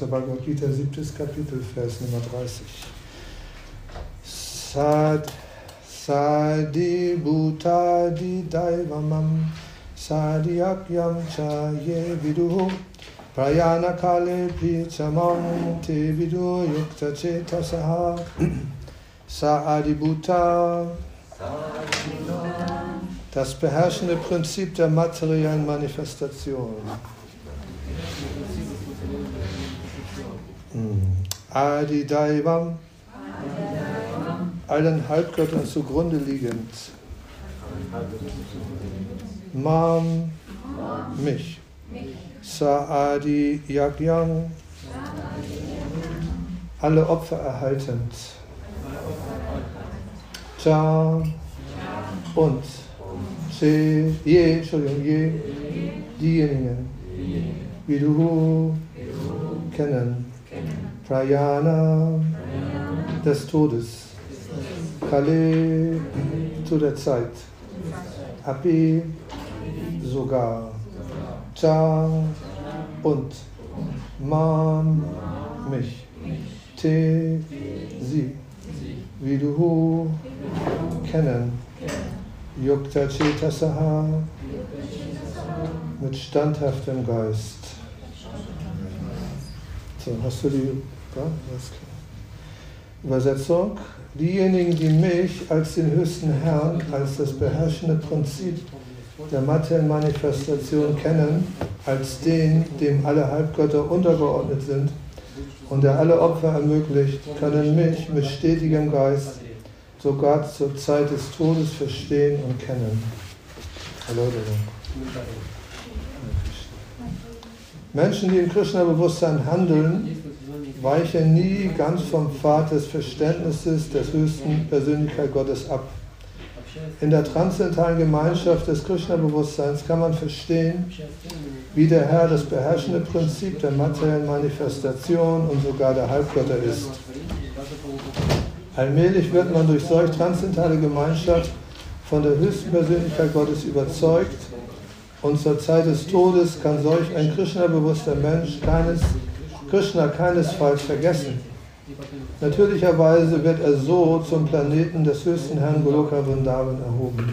der Bhagavad Gita, 7. Kapitel, Vers Nummer 30. Sadi Bhutadi Daivamam Sadhyakyam Cha Ye Viduhu Prayana Kale Pichamam Te Vidu Yukta Chetasaha Saadi Bhuta. Das beherrschende Prinzip der materiellen Manifestation. Adi Daivam, allen Halbgöttern zugrunde liegend. Mam, mich. Saadi Yagyam, alle Opfer erhaltend. Cha und Se, je, diejenigen, Viduhu, kennen. Prayana, des Todes. Kale, zu der Zeit. Api, sogar. Cha und Mam, mich. Te, sie. Viduhu, kennen. Yukta Chetasaha, mit standhaftem Geist. So, hast du die Übersetzung? Diejenigen, die mich als den höchsten Herrn, als das beherrschende Prinzip der materiellen Manifestation kennen, als den, dem alle Halbgötter untergeordnet sind und der alle Opfer ermöglicht, können mich mit stetigem Geist sogar zur Zeit des Todes verstehen und kennen. Erläuterung. Menschen, die im Krishna-Bewusstsein handeln, weichen nie ganz vom Pfad des Verständnisses des höchsten Persönlichkeit Gottes ab. In der transzendentalen Gemeinschaft des Krishna-Bewusstseins kann man verstehen, wie der Herr das beherrschende Prinzip der materiellen Manifestation und sogar der Halbgötter ist. Allmählich wird man durch solch transzendentale Gemeinschaft von der höchsten Persönlichkeit Gottes überzeugt und zur Zeit des Todes kann solch ein Krishna-bewusster Mensch Krishna keinesfalls vergessen. Natürlicherweise wird er so zum Planeten des höchsten Herrn Goloka Vrindavan erhoben.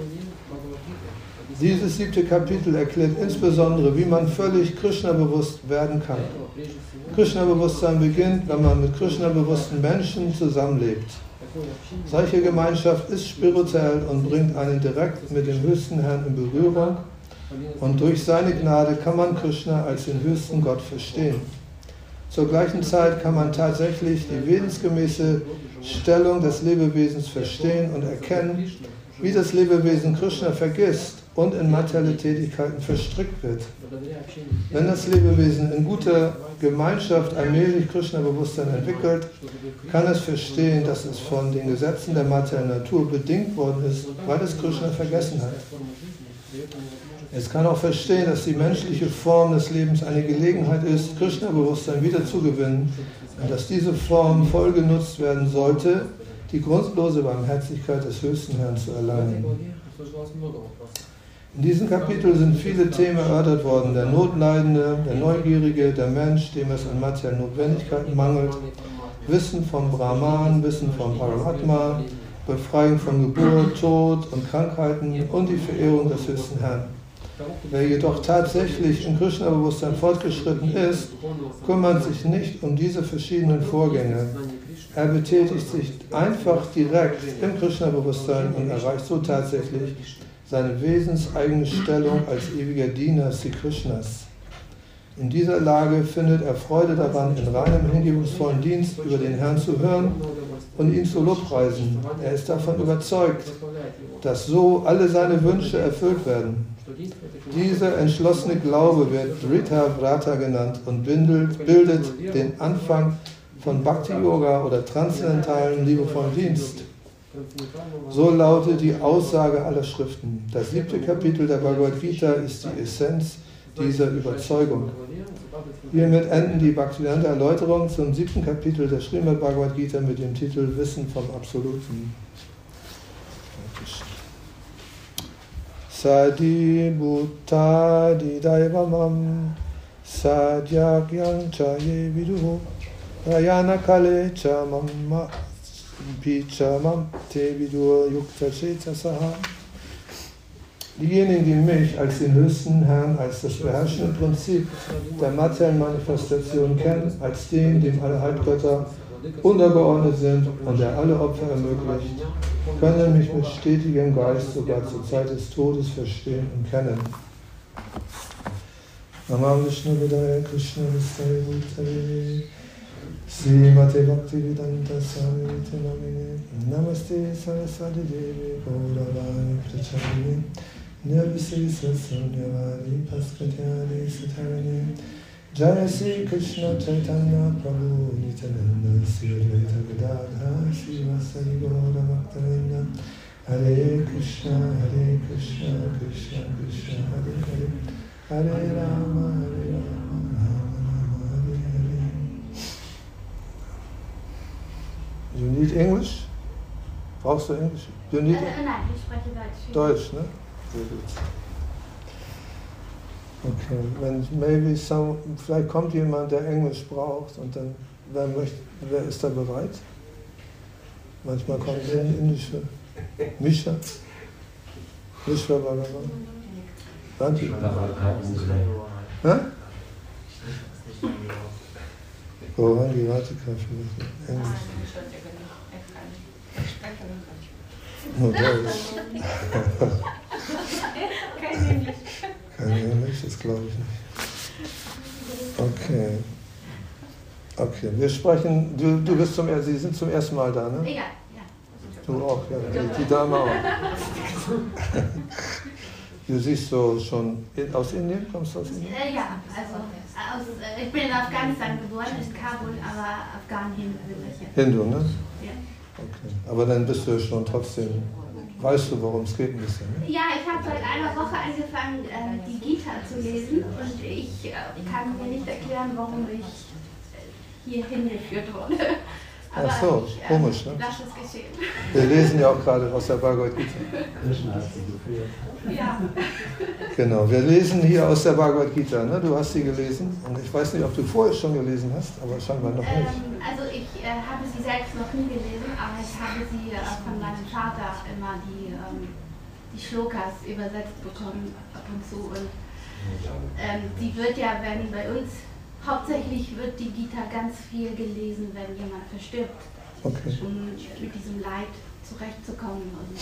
Dieses 7. Kapitel erklärt insbesondere, wie man völlig Krishna-bewusst werden kann. Krishna-Bewusstsein beginnt, wenn man mit Krishna-bewussten Menschen zusammenlebt. Solche Gemeinschaft ist spirituell und bringt einen direkt mit dem höchsten Herrn in Berührung und durch seine Gnade kann man Krishna als den höchsten Gott verstehen. Zur gleichen Zeit kann man tatsächlich die wesensgemäße Stellung des Lebewesens verstehen und erkennen, wie das Lebewesen Krishna vergisst und in materielle Tätigkeiten verstrickt wird. Wenn das Lebewesen in guter Gemeinschaft allmählich Krishna-Bewusstsein entwickelt, kann es verstehen, dass es von den Gesetzen der materiellen Natur bedingt worden ist, weil es Krishna vergessen hat. Es kann auch verstehen, dass die menschliche Form des Lebens eine Gelegenheit ist, Krishna-Bewusstsein wiederzugewinnen und dass diese Form voll genutzt werden sollte, die grundlose Barmherzigkeit des höchsten Herrn zu erlangen. In diesem Kapitel sind viele Themen erörtert worden: der Notleidende, der Neugierige, der Mensch, dem es an materiellen Notwendigkeiten mangelt, Wissen vom Brahman, Wissen vom Paramatma, Befreiung von Geburt, Tod und Krankheiten und die Verehrung des höchsten Herrn. Wer jedoch tatsächlich in Krishna-Bewusstsein fortgeschritten ist, kümmert sich nicht um diese verschiedenen Vorgänge. Er betätigt sich einfach direkt im Krishna-Bewusstsein und erreicht so tatsächlich seine wesenseigene Stellung als ewiger Diener Sri Krishnas. In dieser Lage findet er Freude daran, in reinem, hingebungsvollen Dienst über den Herrn zu hören und ihn zu lobpreisen. Er ist davon überzeugt, dass so alle seine Wünsche erfüllt werden. Dieser entschlossene Glaube wird Rita Vrata genannt und bildet den Anfang von Bhakti Yoga oder transzendentalen, liebevollen Dienst. So lautet die Aussage aller Schriften. Das 7. Kapitel der Bhagavad Gita ist die Essenz dieser Überzeugung. Hiermit enden die Bhaktivedanta Erläuterungen zum 7. Kapitel der Srimad Bhagavad Gita mit dem Titel Wissen vom Absoluten. Sadi Bhuta Di Daivamam Sadhyagyam chaye viduho Rayana kale cha mamma picha mam te vidur yukta chetasaha. Diejenigen, die mich als den höchsten Herrn, als das beherrschende Prinzip der materiellen Manifestation kennen, als den, dem alle Halbgötter untergeordnet sind und der alle Opfer ermöglicht, können mich mit stetigem Geist sogar zur Zeit des Todes verstehen und kennen. Namam Vishnu Vidaya Krishna Vistaya Bhutale Srimate Bhaktivedanta Swami Namine Namaste Saraswati Devi Gauravani Pracharine Nirvisesa Sanyavadi Paskatyani Satarani Jaya Sri Krishna Chaitanya Prabhu Nityananda Sri Advaita Gadadhara Sri Vasari Gaura Bhaktavinda Hare Krishna Krishna Krishna Hare Hare Hare Rama Rama Hare Hare. You need English? Brauchst du Englisch? You need Nein, ich spreche Deutsch. Deutsch, ne? Sehr gut. Okay, vielleicht kommt jemand, der Englisch braucht und dann, wer ist da bereit? Manchmal kommt der Indische. Misha? Misha Bhagavan? Danke. Hä? Gorangi Ratika für Englisch. Nur Deutsch. Kein Englisch. Kein Englisch, das glaube ich nicht. Okay, wir sprechen, Sie sind zum ersten Mal da, ne? Ja. Du auch, ja, die Dame auch. Du siehst so schon aus Indien, kommst du aus Indien? Ja, also ich bin in Afghanistan geboren, in Kabul, aber Afghanen-Hindu. Hindu, ne? Ja. Okay, aber dann bist du schon trotzdem, weißt du, worum es geht ein bisschen, ne? Ja, ich habe seit einer Woche angefangen, die Gita zu lesen und ich kann mir nicht erklären, warum ich hier hingeführt wurde. Aber ach so, komisch, ne? Lass es geschehen. Wir lesen ja auch gerade aus der Bhagavad Gita. Ja. Genau, wir lesen hier aus der Bhagavad Gita, ne? Du hast sie gelesen und ich weiß nicht, ob du vorher schon gelesen hast, aber scheinbar noch nicht. Also ich habe sie selbst noch nie gelesen, aber ich habe sie von meinem Vater immer die Shlokas übersetzt bekommen ab und zu und die wird ja, wenn bei uns hauptsächlich wird die Gita ganz viel gelesen, wenn jemand verstirbt, okay. Um mit diesem Leid zurechtzukommen. Und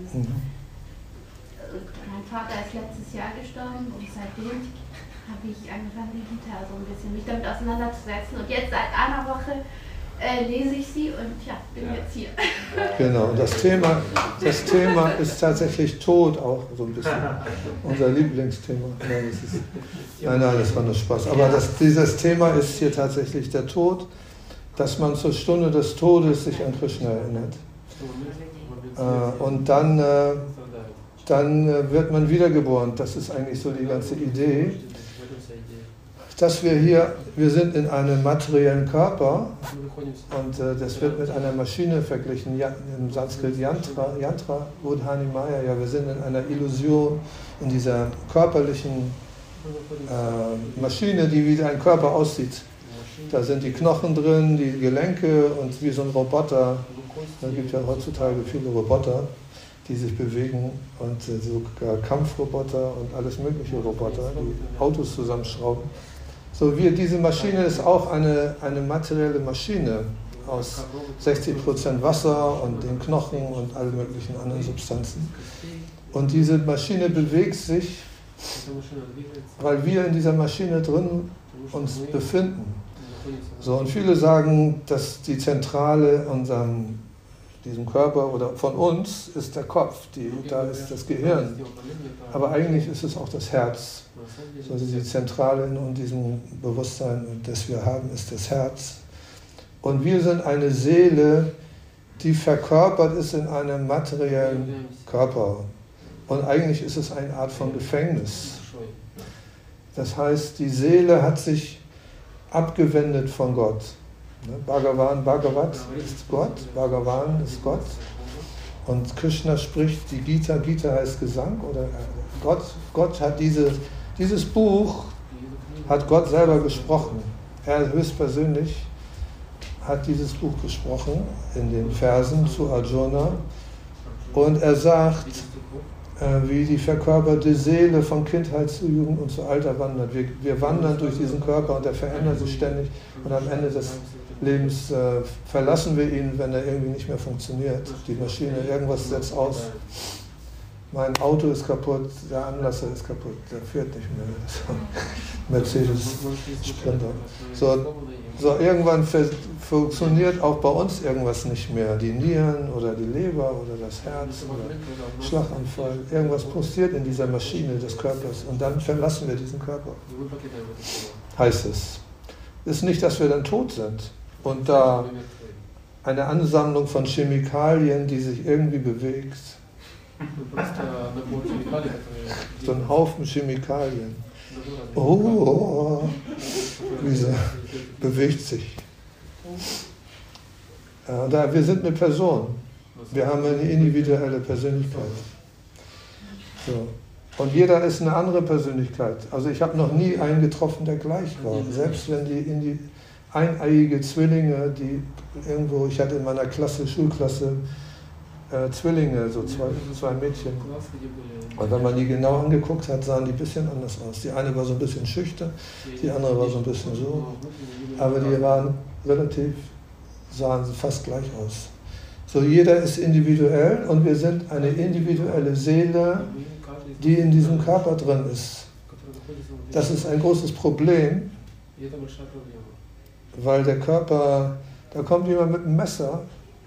mein Vater ist letztes Jahr gestorben und seitdem habe ich angefangen, die Gita so ein bisschen mich damit auseinanderzusetzen. Und jetzt seit einer Woche lese ich sie und ja, bin jetzt hier. Genau, und das Thema ist tatsächlich Tod auch so ein bisschen. Unser Lieblingsthema. Nein, das war nur Spaß. Aber dieses Thema ist hier tatsächlich der Tod, dass man zur Stunde des Todes sich an Krishna erinnert. Und dann wird man wiedergeboren. Das ist eigentlich so die ganze Idee. Dass wir sind in einem materiellen Körper und das wird mit einer Maschine verglichen, im Sanskrit Yantra, Udhani Maya, ja, wir sind in einer Illusion, in dieser körperlichen Maschine, die wie ein Körper aussieht. Da sind die Knochen drin, die Gelenke und wie so ein Roboter. Da gibt es ja heutzutage viele Roboter, die sich bewegen und sogar Kampfroboter und alles mögliche Roboter, die Autos zusammenschrauben. So, diese Maschine ist auch eine materielle Maschine aus 60% Wasser und den Knochen und allen möglichen anderen Substanzen. Und diese Maschine bewegt sich, weil wir in dieser Maschine drin uns befinden. So, und viele sagen, dass die Zentrale diesem Körper oder von uns ist der Kopf, da ist das Gehirn. Aber eigentlich ist es auch das Herz. Also die Zentrale in diesem Bewusstsein, das wir haben, ist das Herz. Und wir sind eine Seele, die verkörpert ist in einem materiellen Körper. Und eigentlich ist es eine Art von Gefängnis. Das heißt, die Seele hat sich abgewendet von Gott. Bhagavat ist Gott, Bhagavan ist Gott. Und Krishna spricht die Gita, Gita heißt Gesang, oder Gott hat dieses Buch hat Gott selber gesprochen. Er höchstpersönlich hat dieses Buch gesprochen in den Versen zu Arjuna und er sagt, wie die verkörperte Seele von Kindheit zu Jugend und zu Alter wandert. Wir wandern durch diesen Körper und er verändert sich ständig und am Ende des Lebens verlassen wir ihn, wenn er irgendwie nicht mehr funktioniert. Die Maschine, irgendwas setzt aus. Mein Auto ist kaputt, der Anlasser ist kaputt, der fährt nicht mehr. Mercedes Sprinter. So irgendwann funktioniert auch bei uns irgendwas nicht mehr. Die Nieren oder die Leber oder das Herz oder Schlaganfall. Irgendwas passiert in dieser Maschine des Körpers und dann verlassen wir diesen Körper. Heißt es. Ist nicht, dass wir dann tot sind und da eine Ansammlung von Chemikalien, die sich irgendwie bewegt. So ein Haufen Chemikalien. Oh, diese bewegt sich. Ja, wir sind eine Person. Wir haben eine individuelle Persönlichkeit. So. Und jeder ist eine andere Persönlichkeit. Also ich habe noch nie einen getroffen, der gleich war. Selbst wenn die eineiige Zwillinge, die irgendwo, ich hatte in meiner Schulklasse Zwillinge, so zwei Mädchen. Und wenn man die genau angeguckt hat, sahen die ein bisschen anders aus. Die eine war so ein bisschen schüchtern, die andere war so ein bisschen so. Aber die waren sahen fast gleich aus. So, jeder ist individuell und wir sind eine individuelle Seele, die in diesem Körper drin ist. Das ist ein großes Problem, weil der Körper, da kommt jemand mit einem Messer,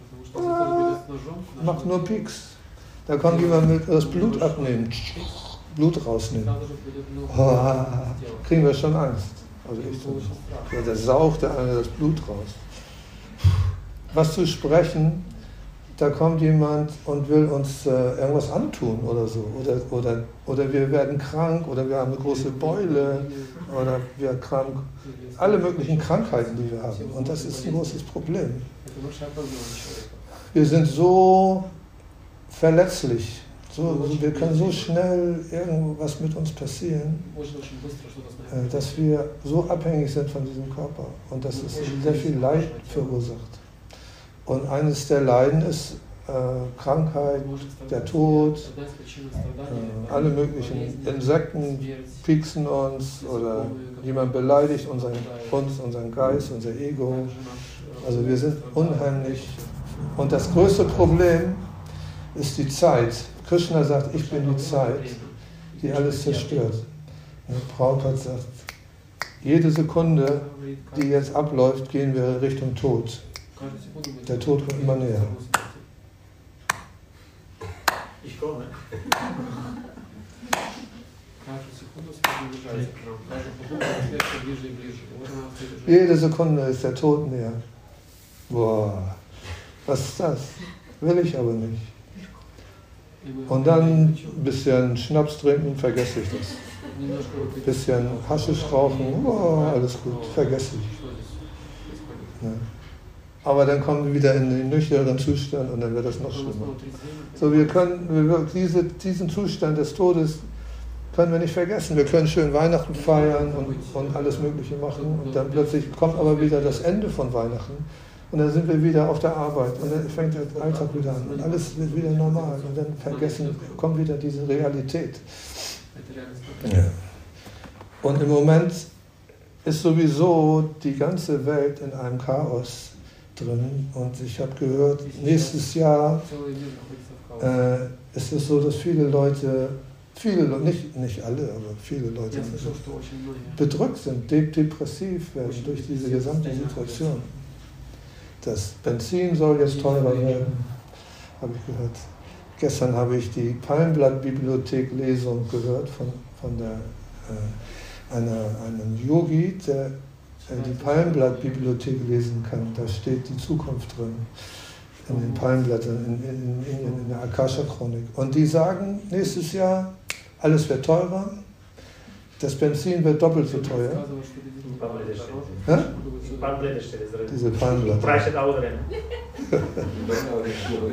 macht nur Pieks. Da kommt jemand mit das Blut abnehmen, Blut rausnehmen. Oh, kriegen wir schon Angst. Also ich so. Ja, da saugt der eine das Blut raus. Was zu sprechen, da kommt jemand und will uns irgendwas antun oder so. Oder wir werden krank oder wir haben eine große Beule oder wir haben krank. Alle möglichen Krankheiten, die wir haben. Und das ist ein großes Problem. Wir sind so verletzlich. Wir können so schnell irgendwas mit uns passieren, dass wir so abhängig sind von diesem Körper und dass es sehr viel Leid verursacht. Und eines der Leiden ist Krankheit, der Tod, alle möglichen Insekten pieksen uns oder jemand beleidigt unseren Geist, unser Ego. Also wir sind unheimlich. Und das größte Problem ist die Zeit. Krishna sagt, ich bin die Zeit, die alles zerstört. Prabhupada sagt, jede Sekunde, die jetzt abläuft, gehen wir Richtung Tod. Der Tod kommt immer näher. Ich komme. Jede Sekunde ist der Tod näher. Boah, was ist das? Will ich aber nicht. Und dann ein bisschen Schnaps trinken, vergesse ich das. Ein bisschen Haschisch rauchen, boah, alles gut, vergesse ich. Ja. Aber dann kommen wir wieder in den nüchternen Zustand und dann wird das noch schlimmer. So, wir können diesen Zustand des Todes können wir nicht vergessen. Wir können schön Weihnachten feiern und alles Mögliche machen und dann plötzlich kommt aber wieder das Ende von Weihnachten und dann sind wir wieder auf der Arbeit und dann fängt der Alltag wieder an und alles wird wieder normal und dann kommt wieder diese Realität. Ja. Und im Moment ist sowieso die ganze Welt in einem Chaos drin und ich habe gehört, nächstes Jahr ist es so, dass viele Leute, nicht alle, aber viele Leute bedrückt sind, depressiv werden durch diese gesamte Situation. Das Benzin soll jetzt teurer werden, habe ich gehört. Gestern habe ich die Palmblatt-Bibliothek-Lesung gehört von einem Yogi, der die Palmblatt-Bibliothek lesen kann. Da steht die Zukunft drin, in den Palmblättern, in der Akasha-Chronik. Und die sagen, nächstes Jahr, alles wird teurer, das Benzin wird doppelt so teuer. Hä? Diese Palmblätter.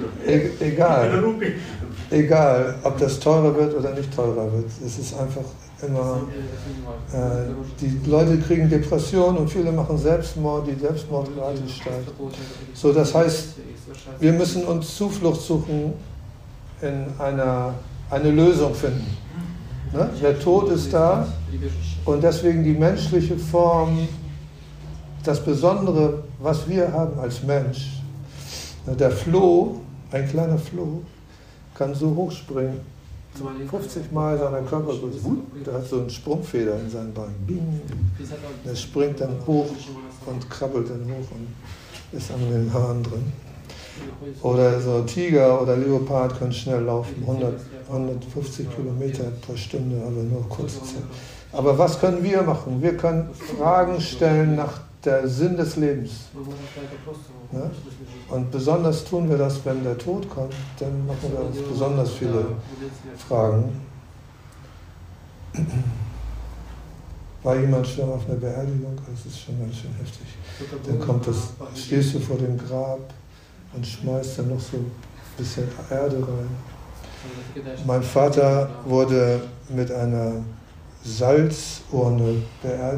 Egal, ob das teurer wird oder nicht teurer wird. Es ist einfach, immer, die Leute kriegen Depressionen und viele machen Selbstmord, die Selbstmordrate steigt. So, das heißt, wir müssen uns Zuflucht suchen in eine Lösung finden. Ne? Der Tod ist da und deswegen die menschliche Form, das Besondere, was wir haben als Mensch. Der Floh, ein kleiner Floh, kann so hoch springen, 50 Mal seiner Körpergröße. Der hat so eine Sprungfeder in seinen Beinen. Bing. Der springt dann hoch und krabbelt dann hoch und ist an den Haaren drin. Oder so Tiger oder Leopard können schnell laufen, 150 Kilometer pro Stunde, aber nur kurze Zeit. Aber was können wir machen? Wir können Fragen stellen nach der Sinn des Lebens. Ja? Und besonders tun wir das, wenn der Tod kommt, dann machen wir uns besonders viele Fragen. War jemand schon auf einer Beerdigung? Das ist schon ganz schön heftig. Dann stehst du vor dem Grab und schmeißt dann noch so ein bisschen Erde rein. Mein Vater wurde mit einer Salzurne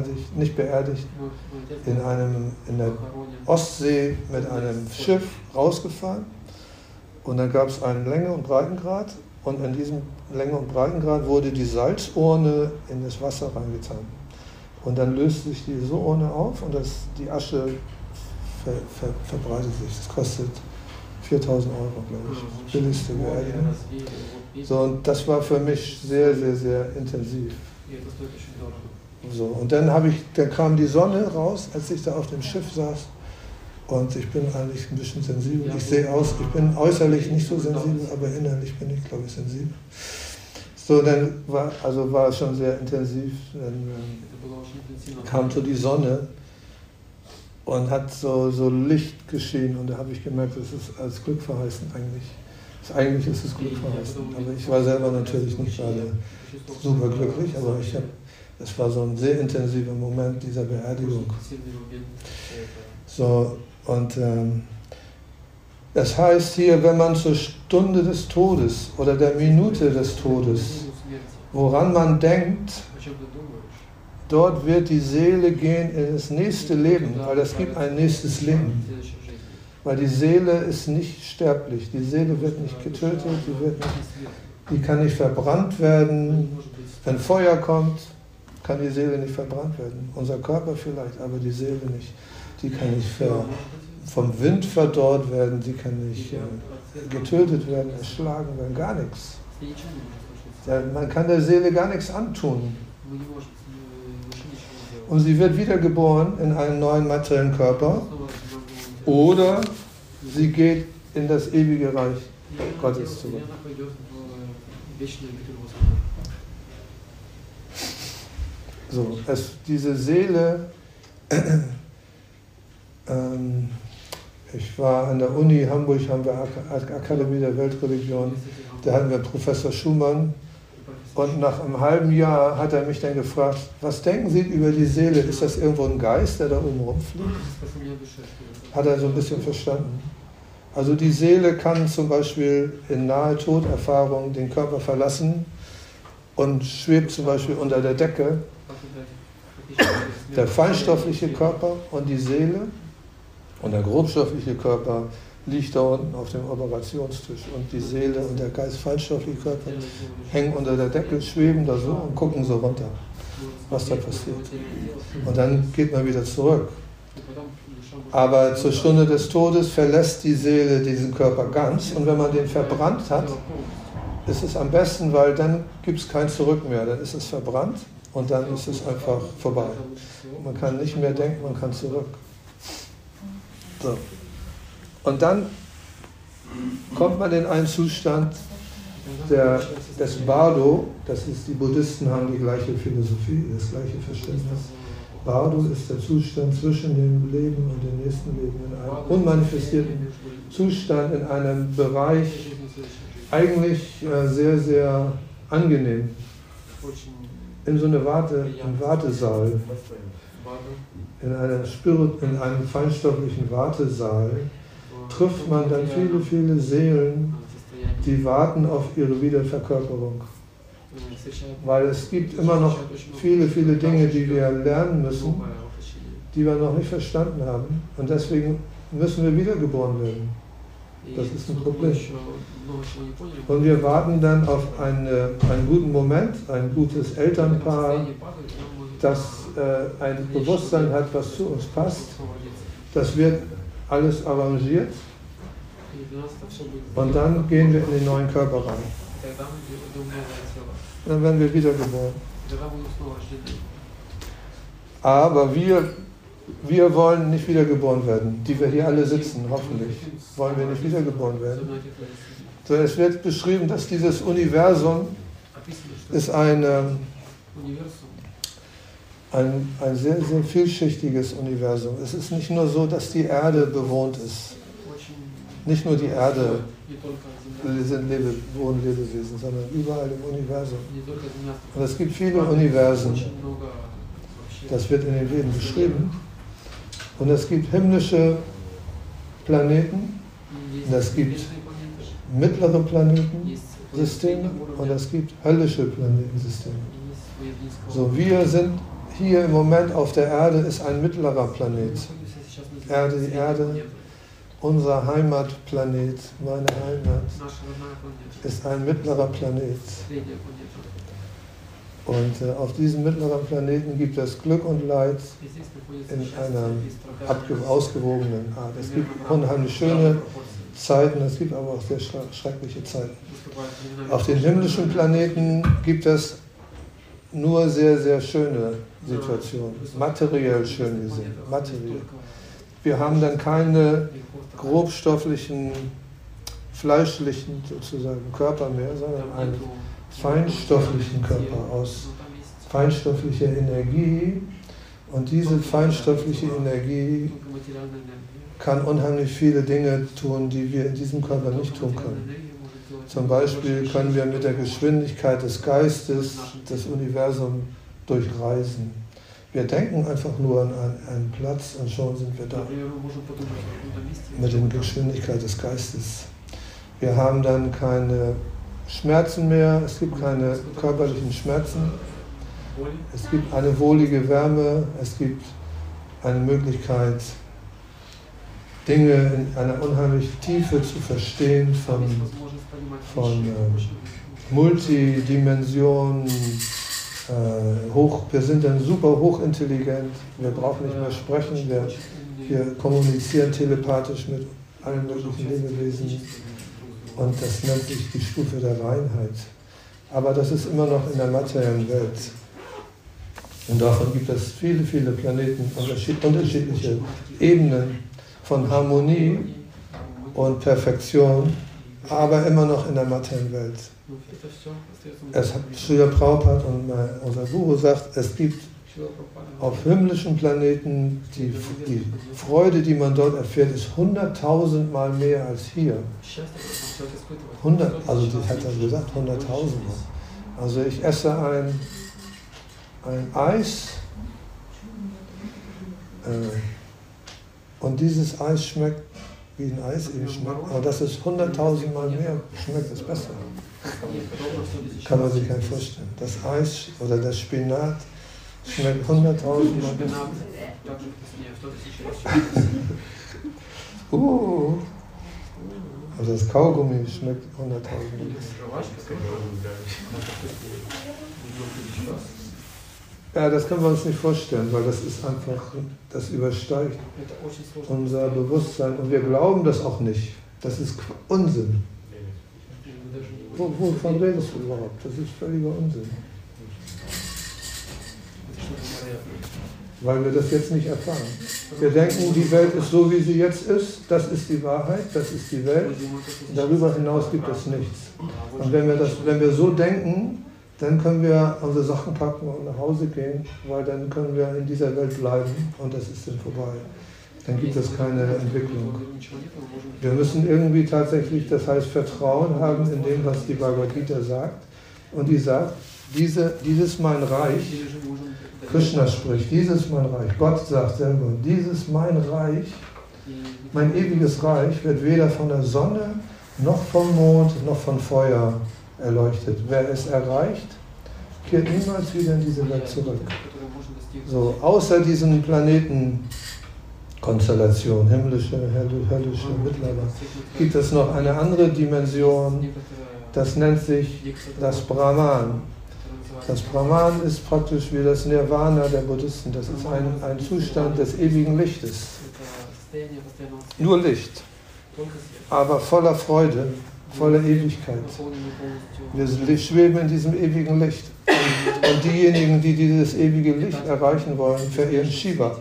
in der Ostsee mit einem Schiff rausgefahren und dann gab es einen Länge- und Breitengrad und in diesem Länge- und Breitengrad wurde die Salzurne in das Wasser reingetan und dann löste sich diese Urne auf und die Asche verbreitet sich. Das kostet 4.000 €, glaube ich, billigste Beerdigung. So, und das war für mich sehr, sehr, sehr intensiv. So, und dann kam die Sonne raus, als ich da auf dem Schiff saß. Und ich bin eigentlich ein bisschen sensibel. Ich bin äußerlich nicht so sensibel, aber innerlich bin ich, glaube ich, sensibel. So, dann war es schon sehr intensiv. Dann kam so die Sonne und hat so Licht geschienen. Und da habe ich gemerkt, das ist als Glück verheißen eigentlich. Eigentlich ist es Glück verheißen. Aber ich war selber natürlich nicht gerade super glücklich, aber es war so ein sehr intensiver Moment dieser Beerdigung. So, und das heißt hier, wenn man zur Stunde des Todes oder der Minute des Todes, woran man denkt, dort wird die Seele gehen in das nächste Leben, weil es gibt ein nächstes Leben. Weil die Seele ist nicht sterblich, die Seele wird nicht getötet, die kann nicht verbrannt werden. Wenn Feuer kommt, kann die Seele nicht verbrannt werden. Unser Körper vielleicht, aber die Seele nicht. Die kann nicht vom Wind verdorrt werden, sie kann nicht getötet werden, erschlagen werden, gar nichts. Ja, man kann der Seele gar nichts antun. Und sie wird wiedergeboren in einen neuen materiellen Körper oder sie geht in das ewige Reich Gottes zurück. So, diese Seele, ich war an der Uni Hamburg, haben wir Akademie der Weltreligion, da hatten wir Professor Schumann und nach einem halben Jahr hat er mich dann gefragt, was denken Sie über die Seele? Ist das irgendwo ein Geist, der da oben rumfliegt? Hat er so ein bisschen verstanden. Also die Seele kann zum Beispiel in Nahe-Tod-Erfahrungen den Körper verlassen und schwebt zum Beispiel unter der Decke. Der feinstoffliche Körper und die Seele und der grobstoffliche Körper liegt da unten auf dem Operationstisch und die Seele und der feinstoffliche Körper hängen unter der Decke, schweben da so und gucken so runter, was da passiert. Und dann geht man wieder zurück. Aber zur Stunde des Todes verlässt die Seele diesen Körper ganz und wenn man den verbrannt hat, ist es am besten, weil dann gibt es kein Zurück mehr, dann ist es verbrannt und dann ist es einfach vorbei. Man kann nicht mehr denken, man kann zurück. So. Und dann kommt man in einen Zustand des Bardo, die Buddhisten haben die gleiche Philosophie, das gleiche Verständnis. Bardo ist der Zustand zwischen dem Leben und dem nächsten Leben, in einem unmanifestierten Zustand, in einem Bereich, eigentlich sehr, sehr angenehm. In so einem Wartesaal, in einem feinstofflichen Wartesaal, trifft man dann viele, viele Seelen, die warten auf ihre Wiederverkörperung. Weil es gibt immer noch viele, viele Dinge, die wir lernen müssen, die wir noch nicht verstanden haben. Und deswegen müssen wir wiedergeboren werden. Das ist ein Problem. Und wir warten dann auf einen guten Moment, ein gutes Elternpaar, das ein Bewusstsein hat, was zu uns passt. Das wird alles arrangiert. Und dann gehen wir in den neuen Körper rein. Dann werden wir wiedergeboren. Aber wir wollen nicht wiedergeboren werden, die wir hier alle sitzen, hoffentlich, wollen wir nicht wiedergeboren werden. So, es wird beschrieben, dass dieses Universum ist ein sehr, sehr vielschichtiges Universum. Es ist nicht nur so, dass die Erde bewohnt ist. Nicht nur die Erde sind Lebewesen, sondern überall im Universum. Und es gibt viele Universen. Das wird in den Veden beschrieben. Und es gibt himmlische Planeten, und es gibt mittlere Planetensysteme und es gibt höllische Planetensysteme. So, wir sind hier im Moment auf der Erde, ist ein mittlerer Planet. Die Erde, unser Heimatplanet, meine Heimat, ist ein mittlerer Planet. Und auf diesem mittleren Planeten gibt es Glück und Leid in einer ausgewogenen Art. Es gibt unheimlich schöne Zeiten, es gibt aber auch sehr schreckliche Zeiten. Auf den himmlischen Planeten gibt es nur sehr, sehr schöne Situationen, materiell schön gesehen, materiell. Wir haben dann keine grobstofflichen, fleischlichen sozusagen Körper mehr, sondern einen feinstofflichen Körper aus feinstofflicher Energie. Und diese feinstoffliche Energie kann unheimlich viele Dinge tun, die wir in diesem Körper nicht tun können. Zum Beispiel können wir mit der Geschwindigkeit des Geistes das Universum durchreisen. Wir denken einfach nur an einen Platz und schon sind wir da. Mit der Geschwindigkeit des Geistes. Wir haben dann keine Schmerzen mehr, es gibt keine körperlichen Schmerzen. Es gibt eine wohlige Wärme, es gibt eine Möglichkeit, Dinge in einer unheimlichen Tiefe zu verstehen, von Multidimensionen, wir sind dann super hochintelligent, wir brauchen nicht mehr sprechen, wir kommunizieren telepathisch mit allen möglichen Lebewesen und das nennt sich die Stufe der Reinheit. Aber das ist immer noch in der materiellen Welt. Und davon gibt es viele, viele Planeten, unterschiedliche Ebenen von Harmonie und Perfektion, aber immer noch in der materiellen Welt. Es hat Srila Prabhupada und unser Guru sagt, es gibt auf himmlischen Planeten die Freude, die man dort erfährt, ist 100.000 Mal mehr als hier. 100, also das hat er gesagt, 100.000 Mal. Also ich esse ein Eis und dieses Eis schmeckt wie ein Eis eben schmeckt, aber das ist 100.000 Mal mehr, schmeckt es besser. Kann man sich gar nicht vorstellen. Das Eis oder das Spinat schmeckt 100.000 Mal besser. Also das Kaugummi schmeckt 100.000 Mal besser. Ja, das können wir uns nicht vorstellen, weil das ist einfach, das übersteigt unser Bewusstsein und wir glauben das auch nicht. Das ist Unsinn. Wovon redest du überhaupt? Das ist völliger Unsinn. Weil wir das jetzt nicht erfahren. Wir denken, die Welt ist so, wie sie jetzt ist, das ist die Wahrheit, das ist die Welt. Darüber hinaus gibt es nichts. Und wenn wir so denken, dann können wir unsere Sachen packen und nach Hause gehen, weil dann können wir in dieser Welt bleiben und das ist dann vorbei. Dann gibt es keine Entwicklung. Wir müssen irgendwie tatsächlich, das heißt Vertrauen haben in dem, was die Bhagavad Gita sagt. Und die sagt, dieses mein Reich, Krishna spricht, dieses mein Reich, Gott sagt selber, dieses mein Reich, mein ewiges Reich wird weder von der Sonne, noch vom Mond, noch von Feuer erleuchtet. Wer es erreicht, kehrt niemals wieder in diese Welt zurück. So, außer diesen Planetenkonstellationen, himmlische, höllische, mittlere, gibt es noch eine andere Dimension, das nennt sich das Brahman. Das Brahman ist praktisch wie das Nirvana der Buddhisten, das ist ein Zustand des ewigen Lichtes. Nur Licht, aber voller Freude, voller Ewigkeit. Wir schweben in diesem ewigen Licht. Und diejenigen, die dieses ewige Licht erreichen wollen, verehren Shiva.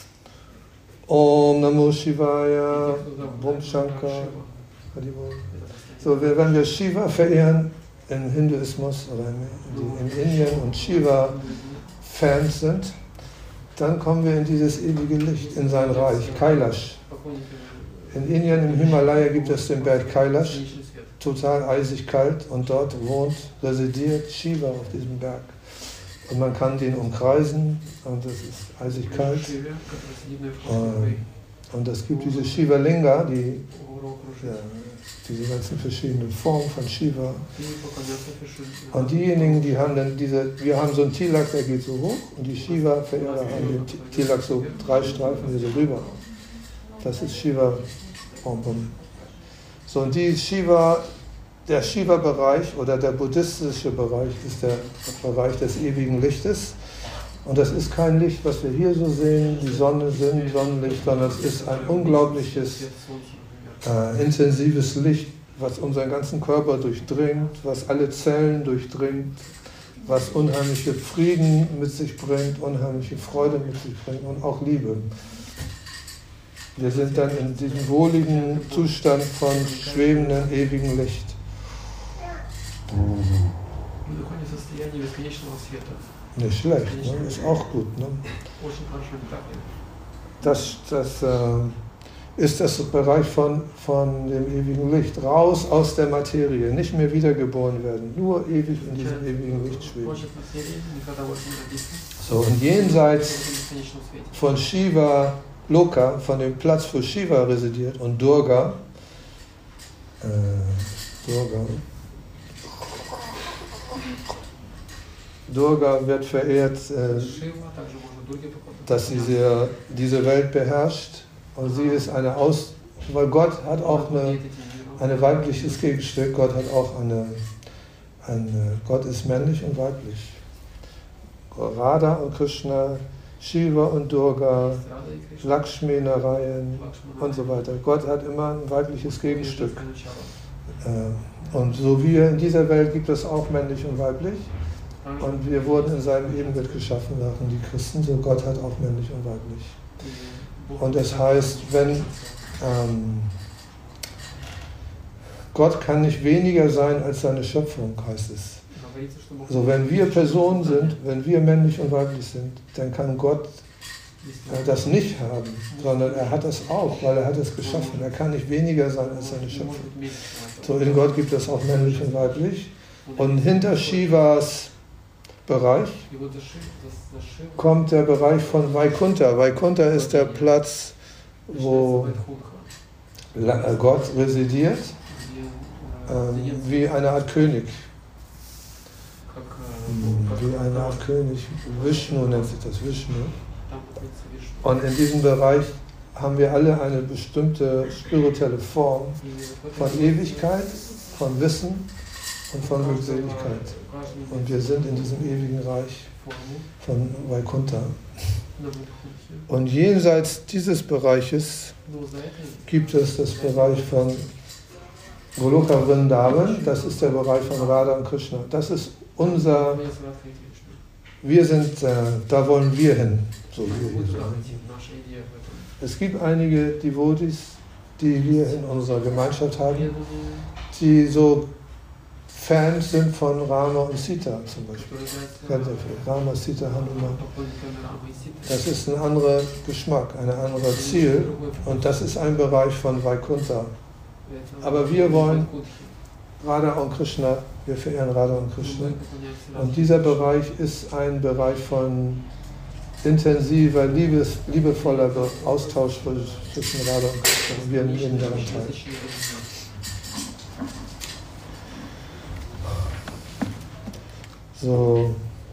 Om Namo Shivaya, Bum Shankar. So, wenn wir Shiva verehren im Hinduismus oder in Indien und Shiva-Fans sind, dann kommen wir in dieses ewige Licht, in sein Reich, Kailash. In Indien, im Himalaya, gibt es den Berg Kailash, total eisig kalt, und dort residiert Shiva auf diesem Berg. Und man kann den umkreisen, und es ist eisig kalt. Und es gibt diese Shiva-Linga, diese ganzen verschiedenen Formen von Shiva. Und diejenigen, die haben dann wir haben so einen Tilak, der geht so hoch, und die Shiva-Verehrer haben den Tilak so 3 Streifen hier so rüber. Das ist Shiva. So, und der Shiva-Bereich oder der buddhistische Bereich ist der Bereich des ewigen Lichtes. Und das ist kein Licht, was wir hier so sehen, die Sonne sind Sonnenlicht, sondern es ist ein unglaubliches, intensives Licht, was unseren ganzen Körper durchdringt, was alle Zellen durchdringt, was unheimliche Frieden mit sich bringt, unheimliche Freude mit sich bringt und auch Liebe. Wir sind dann in diesem wohligen Zustand von schwebendem, ewigen Licht. Nicht schlecht, ne? Ist auch gut. Ne? Das ist das Bereich von dem ewigen Licht. Raus aus der Materie, nicht mehr wiedergeboren werden, nur ewig in diesem ewigen Licht schweben. So, und jenseits von Shiva Loka, von dem Platz, wo Shiva residiert, und Durga wird verehrt, dass sie diese Welt beherrscht, und sie ist weil Gott hat auch ein weibliches Gegenstück, Gott ist männlich und weiblich. Radha und Krishna, Shiva und Durga, Lakshmi, Narayan und so weiter. Gott hat immer ein weibliches Gegenstück. Und so wie in dieser Welt gibt es auch männlich und weiblich. Und wir wurden in seinem Ebenbild geschaffen, sagen die Christen, so Gott hat auch männlich und weiblich. Und das heißt, Gott kann nicht weniger sein als seine Schöpfung, heißt es. So, wenn wir Personen sind, wenn wir männlich und weiblich sind, dann kann Gott das nicht haben, sondern er hat es auch, weil er hat es geschaffen. Er kann nicht weniger sein als seine Schöpfung. So, in Gott gibt es auch männlich und weiblich. Und hinter Shivas Bereich kommt der Bereich von Vaikuntha. Vaikuntha ist der Platz, wo Gott residiert, wie eine Art König. Wie eine Art König. Vishnu nennt sich das, Vishnu. Und in diesem Bereich haben wir alle eine bestimmte spirituelle Form von Ewigkeit, von Wissen und von Glückseligkeit. Und wir sind in diesem ewigen Reich von Vaikuntha. Und jenseits dieses Bereiches gibt es das Bereich von Goloka Vrindavan, das ist der Bereich von Radha und Krishna. Das ist da wollen wir hin, so wie wir hier sind. Es gibt einige Devotees, die wir in unserer Gemeinschaft haben, die so Fans sind von Rama und Sita zum Beispiel. Rama, Sita, Hanuman. Das ist ein anderer Geschmack, ein anderes Ziel, und das ist ein Bereich von Vaikuntha. Aber wir wollen Radha und Krishna, wir verehren Radha und Krishna. Und dieser Bereich ist ein Bereich von intensiver, liebevoller Austausch zwischen Radha und Krishna. Und wir nehmen daran teil. So,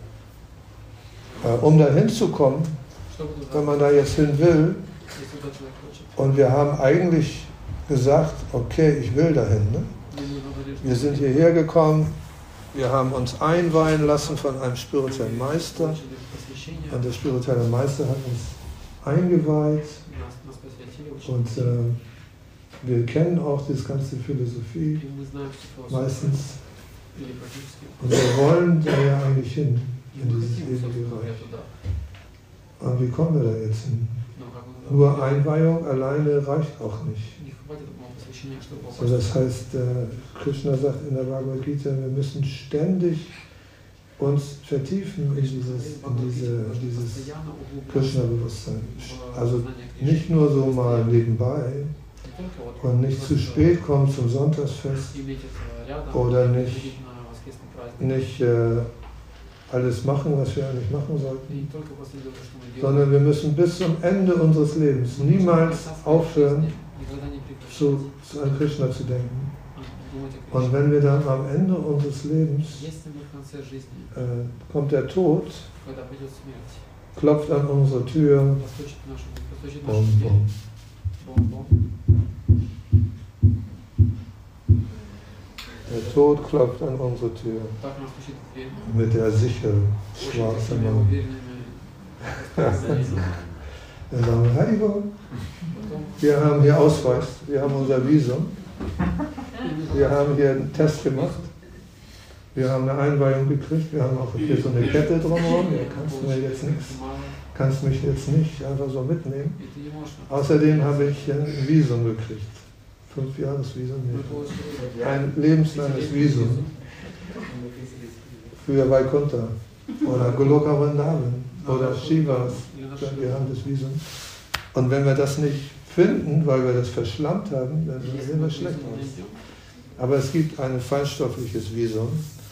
Um da hinzukommen, wenn man da jetzt hin will, und wir haben eigentlich gesagt, okay, ich will dahin. Ne? Wir sind hierher gekommen, wir haben uns einweihen lassen von einem spirituellen Meister und der spirituelle Meister hat uns eingeweiht und wir kennen auch das ganze Philosophie meistens und wir wollen da ja eigentlich hin, in dieses ewige Reich. Aber wie kommen wir da jetzt hin? Nur Einweihung alleine reicht auch nicht. So, das heißt, Krishna sagt in der Bhagavad Gita, wir müssen ständig uns vertiefen in dieses Krishna-Bewusstsein. Also nicht nur so mal nebenbei und nicht zu spät kommen zum Sonntagsfest oder nicht alles machen, was wir eigentlich machen sollten, sondern wir müssen bis zum Ende unseres Lebens niemals aufhören, an Krishna zu denken. Und wenn wir dann am Ende unseres Lebens kommt der Tod, klopft an unsere Tür, bom, bom. Der Tod klopft an unsere Tür mit der Sichel schwarzen Mann. Dann sagen wir, Haribol, wir haben hier Ausweis, wir haben unser Visum, wir haben hier einen Test gemacht, wir haben eine Einweihung gekriegt, wir haben auch hier so eine Kette drumherum, kannst mich jetzt nicht einfach so mitnehmen. Außerdem habe ich ein Visum gekriegt. 5-Jahres-Visum, ein lebenslanges Visum für Vaikuntha oder Goloka Vrindavan oder Shivas. Wir haben das Visum. Und wenn wir das nicht finden, weil wir das verschlammt haben, dann sehen wir schlecht aus. Aber es gibt ein feinstoffliches Visum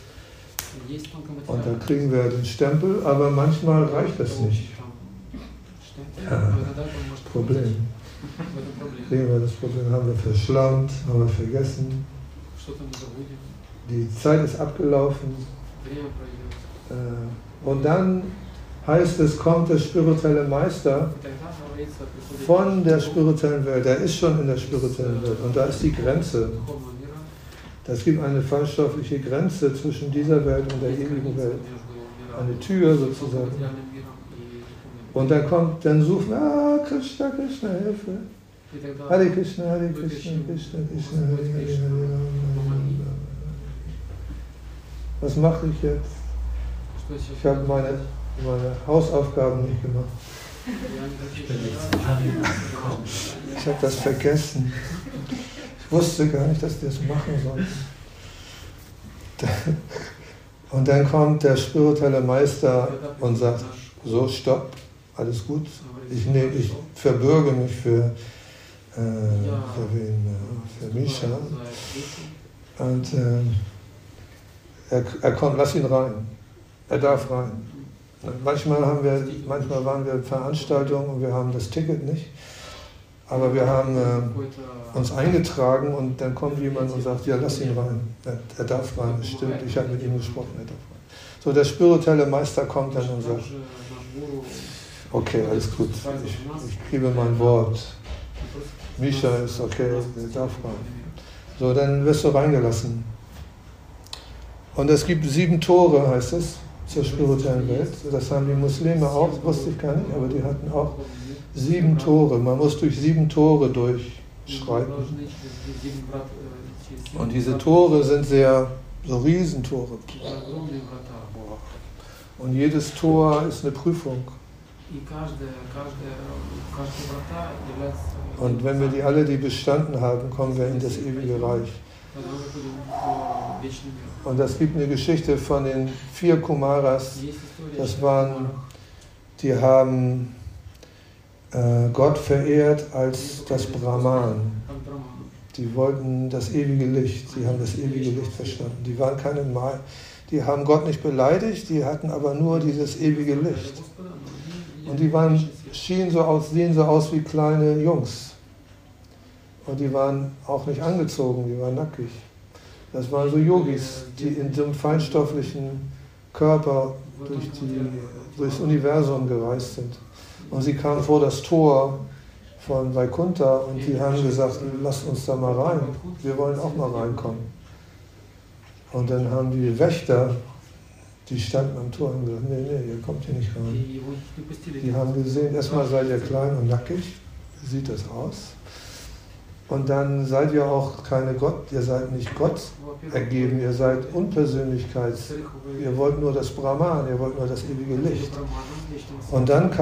und da kriegen wir den Stempel, aber manchmal reicht das nicht. Ja, Problem. Kriegen wir das Problem, haben wir verschlammt, haben wir vergessen. Die Zeit ist abgelaufen. Und dann heißt es, kommt der spirituelle Meister von der spirituellen Welt. Der ist schon in der spirituellen Welt. Und da ist die Grenze. Es gibt eine feinstoffliche Grenze zwischen dieser Welt und der ewigen Welt. Eine Tür sozusagen. Und dann suchen wir, Krishna, Krishna, Hilfe. Hare Krishna, Hare Krishna, Krishna, Krishna, Hare Hare, Hare Rama. Was mache ich jetzt? Ich habe meine Hausaufgaben nicht gemacht. Ich habe das vergessen. Ich wusste gar nicht, dass ich das machen sollte. Und dann kommt der spirituelle Meister und sagt, so, stopp, alles gut. Ich verbürge mich für Misha. Und er kommt, lass ihn rein. Er darf rein. Manchmal waren wir in Veranstaltungen und wir haben das Ticket nicht. Aber wir haben uns eingetragen und dann kommt jemand und sagt, ja, lass ihn rein. Er darf rein, das stimmt, ich habe mit ihm gesprochen, er darf rein. So, der spirituelle Meister kommt dann und sagt, okay, alles gut, ich gebe mein Wort. Misha ist okay, er darf rein. So, dann wirst du reingelassen. Und es gibt 7 Tore, heißt es, zur spirituellen Welt. Das haben die Muslime auch, wusste ich gar nicht, aber die hatten auch 7 Tore. Man muss durch 7 Tore durchschreiten. Und diese Tore sind so Riesentore. Und jedes Tor ist eine Prüfung. Und wenn wir alle die bestanden haben, kommen wir in das ewige Reich. Und es gibt eine Geschichte von den 4 Kumaras. Die haben Gott verehrt als das Brahman. Die wollten das ewige Licht. Sie haben das ewige Licht verstanden. Die waren keine die haben Gott nicht beleidigt, die hatten aber nur dieses ewige Licht. Und die sehen so aus wie kleine Jungs. Und die waren auch nicht angezogen, die waren nackig. Das waren so Yogis, die in so einem feinstofflichen Körper durchs Universum gereist sind. Und sie kamen vor das Tor von Vaikuntha und die haben gesagt, lasst uns da mal rein, wir wollen auch mal reinkommen. Und dann haben die Wächter, die standen am Tor und gesagt, nee, ihr kommt hier nicht rein. Die haben gesehen, erstmal seid ihr klein und nackig, wie sieht das aus? Und dann seid ihr auch keine Gott, ihr seid nicht Gott ergeben, ihr seid Unpersönlichkeit, ihr wollt nur das Brahman, ihr wollt nur das ewige Licht. Und dann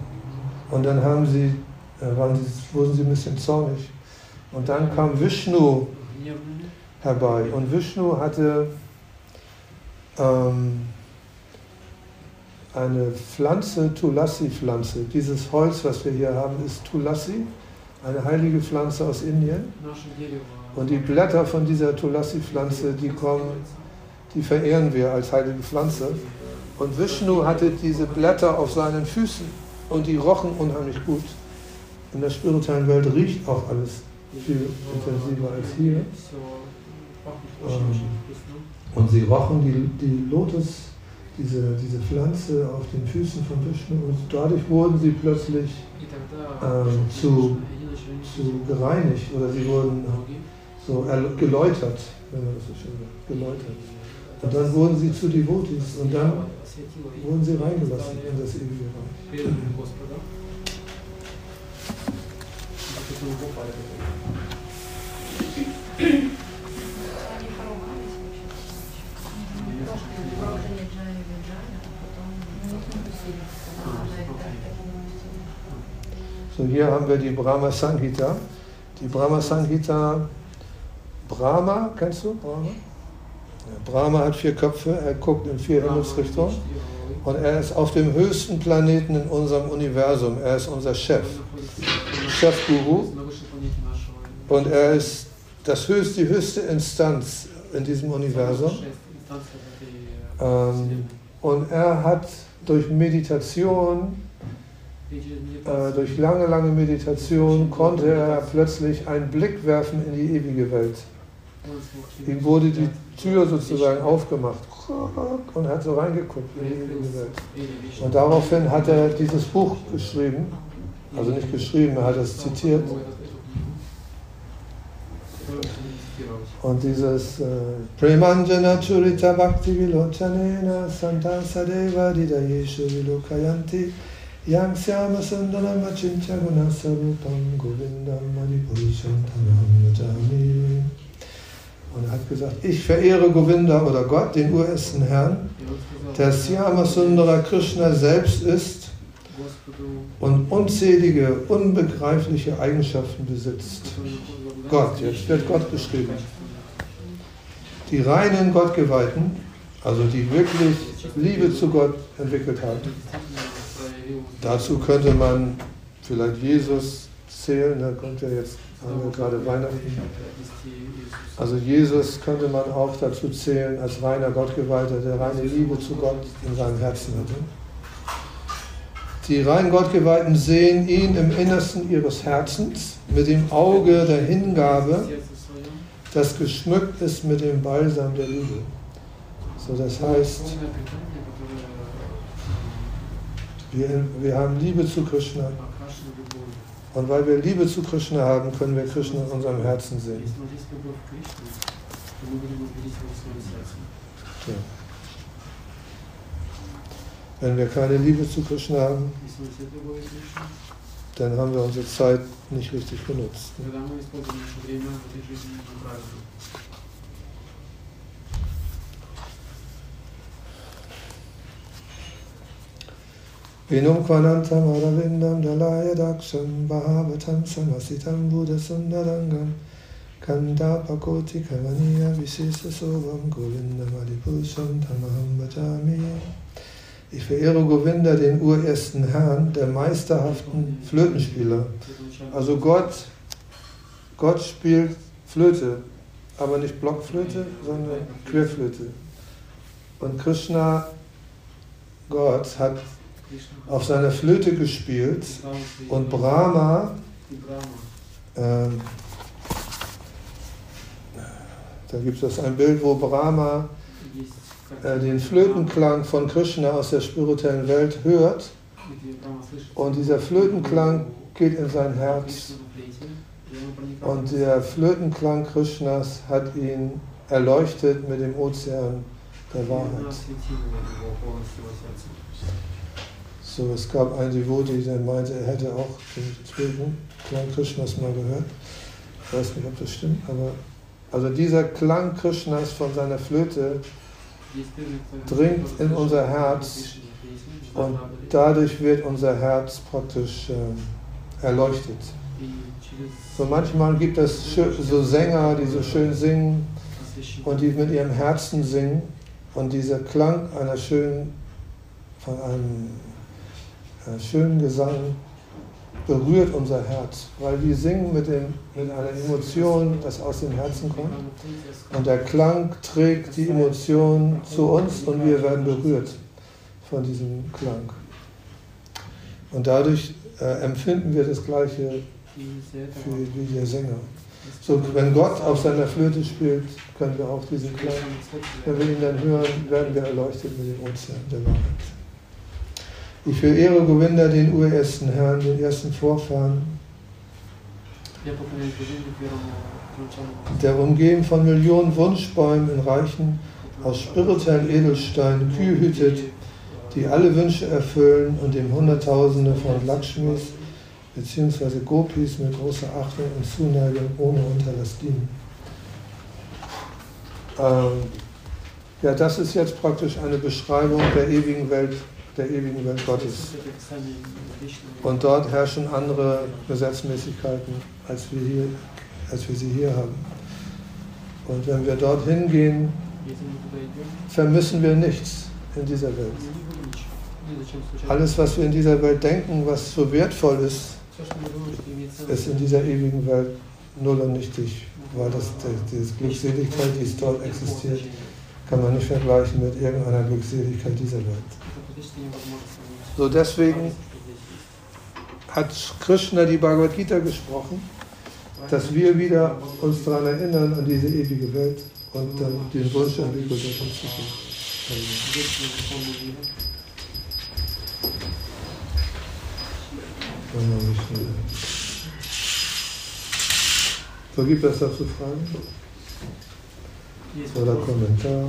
wurden sie ein bisschen zornig. Und dann kam Vishnu herbei. Und Vishnu hatte eine Pflanze, Tulasi-Pflanze. Dieses Holz, was wir hier haben, ist Tulasi, eine heilige Pflanze aus Indien. Und die Blätter von dieser Tulasi-Pflanze, die verehren wir als heilige Pflanze. Und Vishnu hatte diese Blätter auf seinen Füßen und die rochen unheimlich gut. In der spirituellen Welt riecht auch alles viel intensiver als hier. Und sie rochen die Lotus, diese Pflanze auf den Füßen von Vishnu und dadurch wurden sie plötzlich zu gereinigt oder sie wurden so geläutert, wenn man das so schön sagt, geläutert. Und dann wurden sie zu Devotis und dann wurden sie reingelassen in das ewige Reich. So, hier haben wir die Brahma Samhita. Die Brahma Samhita, Brahma, kennst du Brahma? Ja, Brahma hat 4 Köpfe, er guckt in 4 Himmelsrichtungen und er ist auf dem höchsten Planeten in unserem Universum. Er ist unser Chefguru und er ist die höchste Instanz in diesem Universum. Und er hat durch Meditation, durch lange Meditation, konnte er plötzlich einen Blick werfen in die ewige Welt. Ihm wurde die Tür sozusagen aufgemacht und er hat so reingeguckt in die ewige Welt. Und daraufhin hat er dieses Buch geschrieben, also nicht geschrieben, er hat es zitiert. Und dieses Premanjana Churita Bhakti Vilochanena Santa Sadeva Didayeshu Vilokayanti Yang Syama Sundaram Achincha Gunasarupam Govindam Madhipurusham Tamaham Vajami. Und er hat gesagt, ich verehre Govinda oder Gott, den urersten Herrn, der Syama Sundara Krishna selbst ist und unzählige, unbegreifliche Eigenschaften besitzt. Gott, jetzt wird Gott beschrieben. Die reinen Gottgeweihten, also die wirklich Liebe zu Gott entwickelt haben. Dazu könnte man vielleicht Jesus zählen, da kommt ja jetzt, haben wir gerade Weihnachten. Also Jesus könnte man auch dazu zählen als reiner Gottgeweihter, der reine Liebe zu Gott in seinem Herzen hatte. Die rein Gottgeweihten sehen ihn im Innersten ihres Herzens mit dem Auge der Hingabe, das geschmückt ist mit dem Balsam der Liebe. So, das heißt, wir haben Liebe zu Krishna. Und weil wir Liebe zu Krishna haben, können wir Krishna in unserem Herzen sehen. Ja. Wenn wir keine Liebe zu Krishna haben, dann haben wir unsere Zeit nicht richtig genutzt. Vinum Kvanantam Aravindam Dalaya Daksham Bhavatam Samasitam Buddha Sundarangam Kandapakoti Kavaniya Visesa Sovam Govindam Adipusam Tamaham Bhajami. Ich verehre Govinda, den urersten Herrn, der meisterhaften Flötenspieler. Also Gott spielt Flöte, aber nicht Blockflöte, sondern Querflöte. Und Krishna, Gott, hat auf seiner Flöte gespielt und Brahma, da gibt es ein Bild, wo Brahma den Flötenklang von Krishna aus der spirituellen Welt hört und dieser Flötenklang geht in sein Herz und der Flötenklang Krishnas hat ihn erleuchtet mit dem Ozean der Wahrheit. So, es gab einen Devotee, der meinte, er hätte auch den Flötenklang Krishnas mal gehört. Ich weiß nicht, ob das stimmt, aber also dieser Klang Krishnas von seiner Flöte dringt in unser Herz und dadurch wird unser Herz praktisch erleuchtet. So manchmal gibt es so Sänger, die so schön singen und die mit ihrem Herzen singen und dieser Klang von einem schönen Gesang berührt unser Herz, weil die singen mit einer Emotion, das aus dem Herzen kommt und der Klang trägt die Emotion zu uns und wir werden berührt von diesem Klang. Und dadurch empfinden wir das Gleiche wie der Sänger. So, wenn Gott auf seiner Flöte spielt, können wir auch diesen Klang, wenn wir ihn dann hören, werden wir erleuchtet mit dem Ozean der Wahrheit. Ich verehre Govinda, den urersten Herrn, den ersten Vorfahren, der umgeben von Millionen Wunschbäumen in Reichen aus spirituellen Edelsteinen Kühe hütet, die alle Wünsche erfüllen und dem Hunderttausende von Lakshmis bzw. Gopis mit großer Achtung und Zuneigung ohne Unterlass dienen. Ja, das ist jetzt praktisch eine Beschreibung der ewigen Welt Gottes. Und dort herrschen andere Gesetzmäßigkeiten, als wir sie hier haben. Und wenn wir dorthin gehen, vermissen wir nichts in dieser Welt. Alles, was wir in dieser Welt denken, was so wertvoll ist, ist in dieser ewigen Welt null und nichtig, weil diese Glückseligkeit, die dort existiert, kann man nicht vergleichen mit irgendeiner Glückseligkeit dieser Welt. So, deswegen hat Krishna die Bhagavad Gita gesprochen, dass wir wieder uns daran erinnern, an diese ewige Welt und dann den Wunsch entwickeln, dort hinzugehen. So, gibt es dazu Fragen? Oder Kommentar?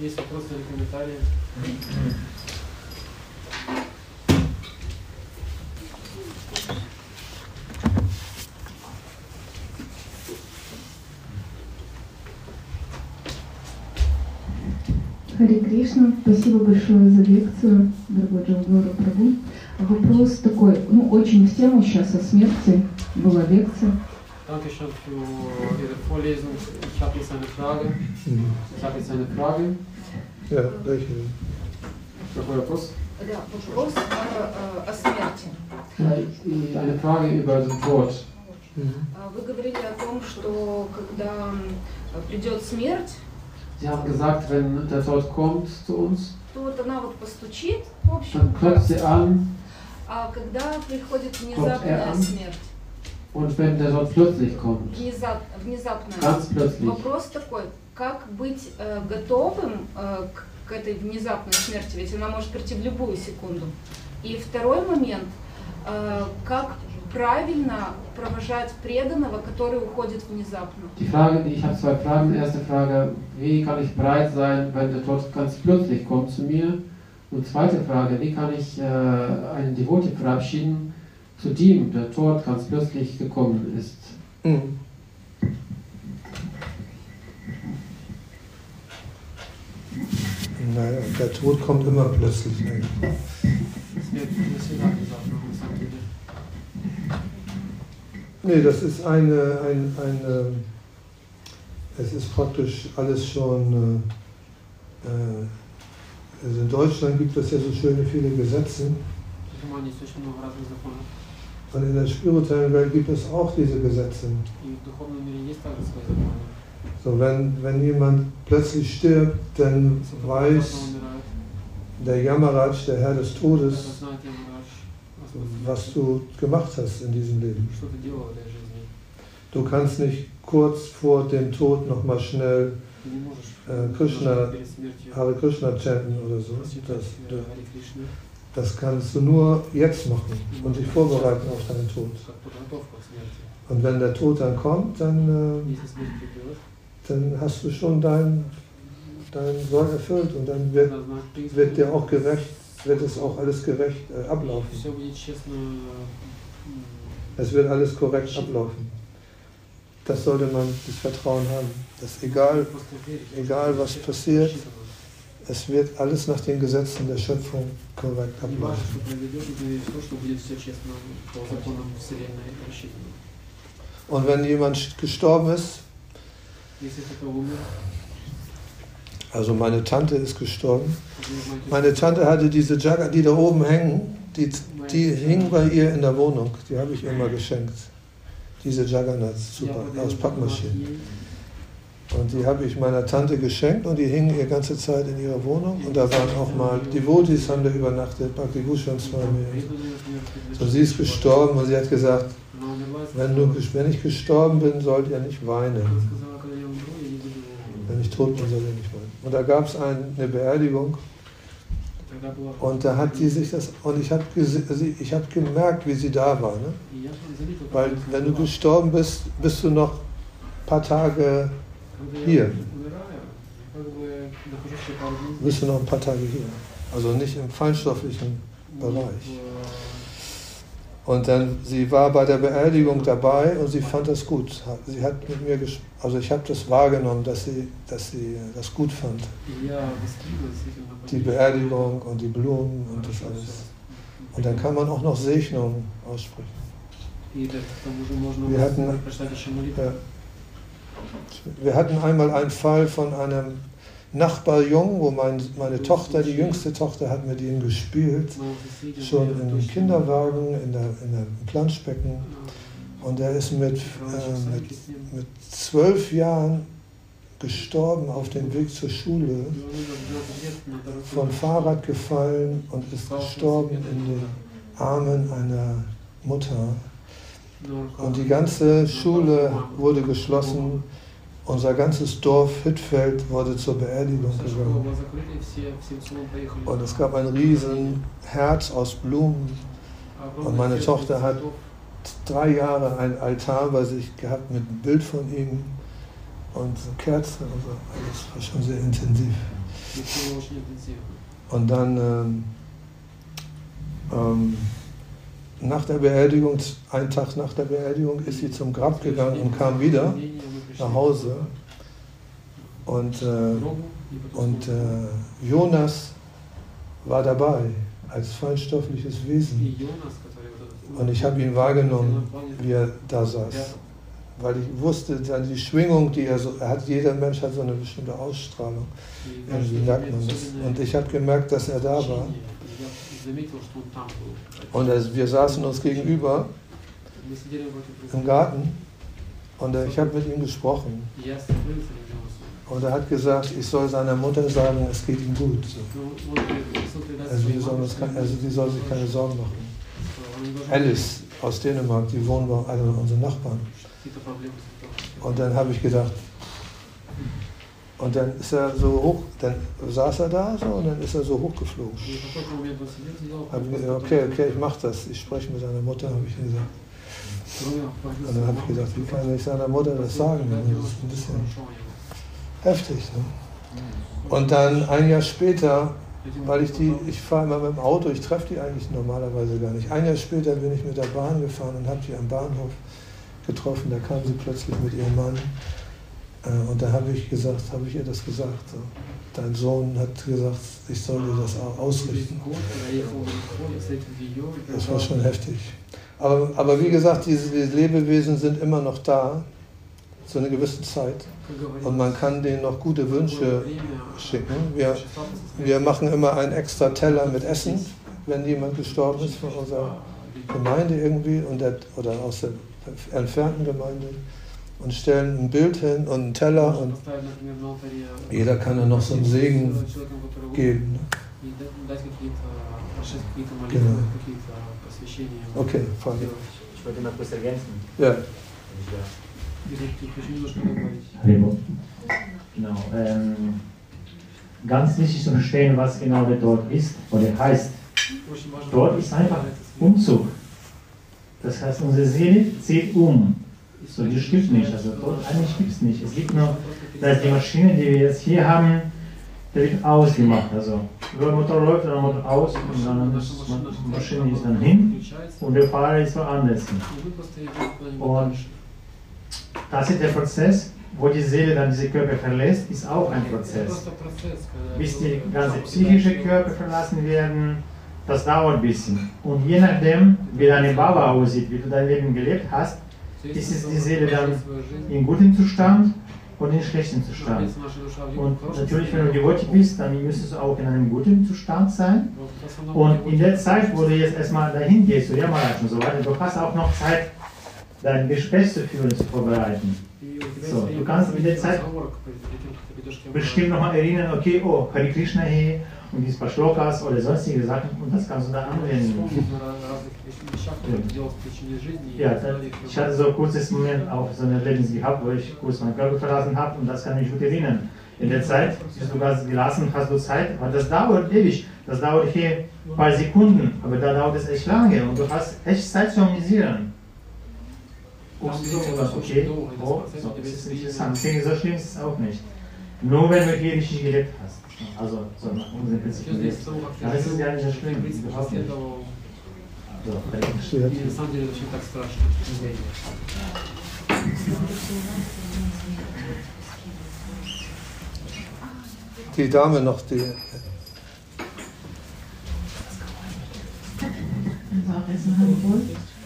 Харе Кришна, спасибо большое за лекцию, дорогой Джавгуру Прабhu. Вопрос такой, очень в тему сейчас о смерти была лекция. Dankeschön für Ihre Vorlesung. Ich habe jetzt eine Frage. Ja, welche? Какой вопрос? Да, вопрос о смерти. Eine Frage über den Tod. Вы говорили о том, что когда придет смерть, Sie haben gesagt, wenn der Tod kommt zu uns, то вот она вот постучит, в общем, dann klopft sie an. А когда приходит внезапная смерть, und wenn der Tod plötzlich kommt, внезапная, ganz plötzlich, вопрос такой, как быть готовым к этой внезапной смерти, ведь она может прийти в любую секунду. И второй момент, как правильно провожать преданного, который уходит внезапно. Ich habe zwei Fragen. Erste Frage, wie kann ich bereit sein, wenn der Tod ganz plötzlich kommt zu mir? Und zweite Frage, wie kann ich einen Devotee verabschieden, zu dem der Tod ganz plötzlich gekommen ist? Naja, der Tod kommt immer plötzlich. Nee, das ist es ist praktisch alles schon, also in Deutschland gibt es ja so schöne viele Gesetze. Und in der spirituellen Welt gibt es auch diese Gesetze. So, wenn jemand plötzlich stirbt, dann weiß der Yamaraj, der Herr des Todes, was du gemacht hast in diesem Leben. Du kannst nicht kurz vor dem Tod nochmal schnell Krishna, Hare Krishna chanten oder so. Das kannst du nur jetzt machen und dich vorbereiten auf deinen Tod. Und wenn der Tod dann kommt, dann hast du schon dein Soll erfüllt und dann wird dir auch gerecht, wird es auch alles gerecht ablaufen. Es wird alles korrekt ablaufen. Das sollte man das Vertrauen haben, dass egal was passiert, es wird alles nach den Gesetzen der Schöpfung korrekt ablaufen. Und wenn jemand gestorben ist, also meine Tante ist gestorben, meine Tante hatte diese Jagger, die da oben hängen, die hingen bei ihr in der Wohnung, die habe ich ihr mal geschenkt. Diese Juggernauts, super, aus Pappmaschinen. Und die habe ich meiner Tante geschenkt und die hingen die ganze Zeit in ihrer Wohnung. Und da waren auch mal Devotis, haben da übernachtet, Bhakti Bhushan Swami. So, sie ist gestorben und sie hat gesagt, wenn ich gestorben bin, sollt ihr nicht weinen. Wenn ich tot bin, sollt ihr nicht weinen. Und da gab es eine Beerdigung. Und da hat die sich das, und ich hab gemerkt, wie sie da war. Ne? Weil wenn du gestorben bist, bist du noch ein paar Tage hier. Bist du noch ein paar Tage hier. Also nicht im feinstofflichen Bereich. Und dann, sie war bei der Beerdigung dabei und sie fand das gut. Sie hat mit mir also ich habe das wahrgenommen, dass sie das gut fand. Die Beerdigung und die Blumen und das alles. Und dann kann man auch noch Segnungen aussprechen. Wir hatten einmal einen Fall von einem Nachbarjungen, wo meine Tochter, die jüngste Tochter, hat mit ihm gespielt, schon im Kinderwagen, im Planschbecken. Und er ist mit 12 Jahren gestorben auf dem Weg zur Schule, vom Fahrrad gefallen und ist gestorben in den Armen einer Mutter. Und die ganze Schule wurde geschlossen. Unser ganzes Dorf Hittfeld wurde zur Beerdigung gegangen. Und es gab ein riesen Herz aus Blumen. Und meine Tochter hat 3 Jahre ein Altar bei sich gehabt mit einem Bild von ihm und Kerzen und so. Das war schon sehr intensiv. Und dann nach der Beerdigung, einen Tag nach der Beerdigung, ist sie zum Grab gegangen und kam wieder nach Hause. Und Jonas war dabei als feinstoffliches Wesen. Und ich habe ihn wahrgenommen, wie er da saß. Weil ich wusste, die Schwingung, die er hat, jeder Mensch hat so eine bestimmte Ausstrahlung. Irgendwie merkt man das. Und ich habe gemerkt, dass er da war. Und wir saßen uns gegenüber im Garten und ich habe mit ihm gesprochen. Und er hat gesagt, ich soll seiner Mutter sagen, es geht ihm gut. Also die soll sich keine Sorgen machen. Alice aus Dänemark, die wohnen bei einer unserer Nachbarn. Und dann habe ich gedacht, und dann ist er so hoch, dann saß er da so und dann ist er so hochgeflogen. Habe ich gesagt, okay, ich mache das. Ich spreche mit seiner Mutter, habe ich gesagt. Und dann habe ich gedacht, wie kann ich seiner Mutter das sagen? Das ist ein bisschen heftig. Ne? Und dann ein Jahr später, weil ich fahre immer mit dem Auto, ich treffe die eigentlich normalerweise gar nicht. Ein Jahr später bin ich mit der Bahn gefahren und habe die am Bahnhof getroffen. Da kam sie plötzlich mit ihrem Mann. Und da habe ich ihr das gesagt. So. Dein Sohn hat gesagt, ich soll dir das auch ausrichten. Das war schon heftig. Aber wie gesagt, diese Lebewesen sind immer noch da, zu einer gewissen Zeit. Und man kann denen noch gute Wünsche schicken. Wir machen immer einen extra Teller mit Essen, wenn jemand gestorben ist von unserer Gemeinde irgendwie oder aus der entfernten Gemeinde. Und stellen ein Bild hin und einen Teller und jeder kann dann noch so einen Segen geben. Ne? Genau. Okay, Frage. Ich wollte mal kurz ergänzen. Ja. Genau. Ganz wichtig zu verstehen, was genau der Tod ist oder heißt. Tod ist einfach Umzug. Das heißt, unsere Seele zieht um. So, die stimmt nicht. Also Tod eigentlich gibt es nicht. Es gibt nur, dass die Maschine, die wir jetzt hier haben, der wird ausgemacht. Also der Motor läuft, der Motor aus und dann die Maschine ist dann hin und der Fahrer ist woanders hin. Und das ist der Prozess, wo die Seele dann diese Körper verlässt, ist auch ein Prozess. Bis die ganze psychische Körper verlassen werden, das dauert ein bisschen. Und je nachdem, wie deine Baba aussieht, wie du dein Leben gelebt hast, ist es die Seele dann in gutem Zustand und in schlechtem Zustand. Und natürlich, wenn du Devotee bist, dann müsstest du auch in einem guten Zustand sein. Und in der Zeit, wo du jetzt erstmal dahin gehst, zu Yamaraj und so weiter, du hast auch noch Zeit, dein Gespräch zu führen, zu vorbereiten. So, du kannst in der Zeit bestimmt nochmal erinnern, okay, oh, Hare Krishna hier und dieses paar Shlokas oder sonstige Sachen und das kannst du da anwenden. Ja, ich hatte so ein kurzes Moment auch so ein Erlebnis gehabt, wo ich kurz meinen Körper verlassen habe und das kann ich gut erinnern. In der Zeit, bis du das gelassen hast, du Zeit, weil das dauert ewig, das dauert hier ein paar Sekunden, aber da dauert es echt lange und du hast echt Zeit zu amüsieren. Okay, oh, so, das ist interessant. Deswegen so schlimm ist es auch nicht. Nur wenn du hier richtig gelebt hast. Also, so nach unseren Prinzipien lebst. Dann ist es ja nicht so schlimm. Überhaupt nicht. So, die Dame noch, die. Also auch erstmal Hallo.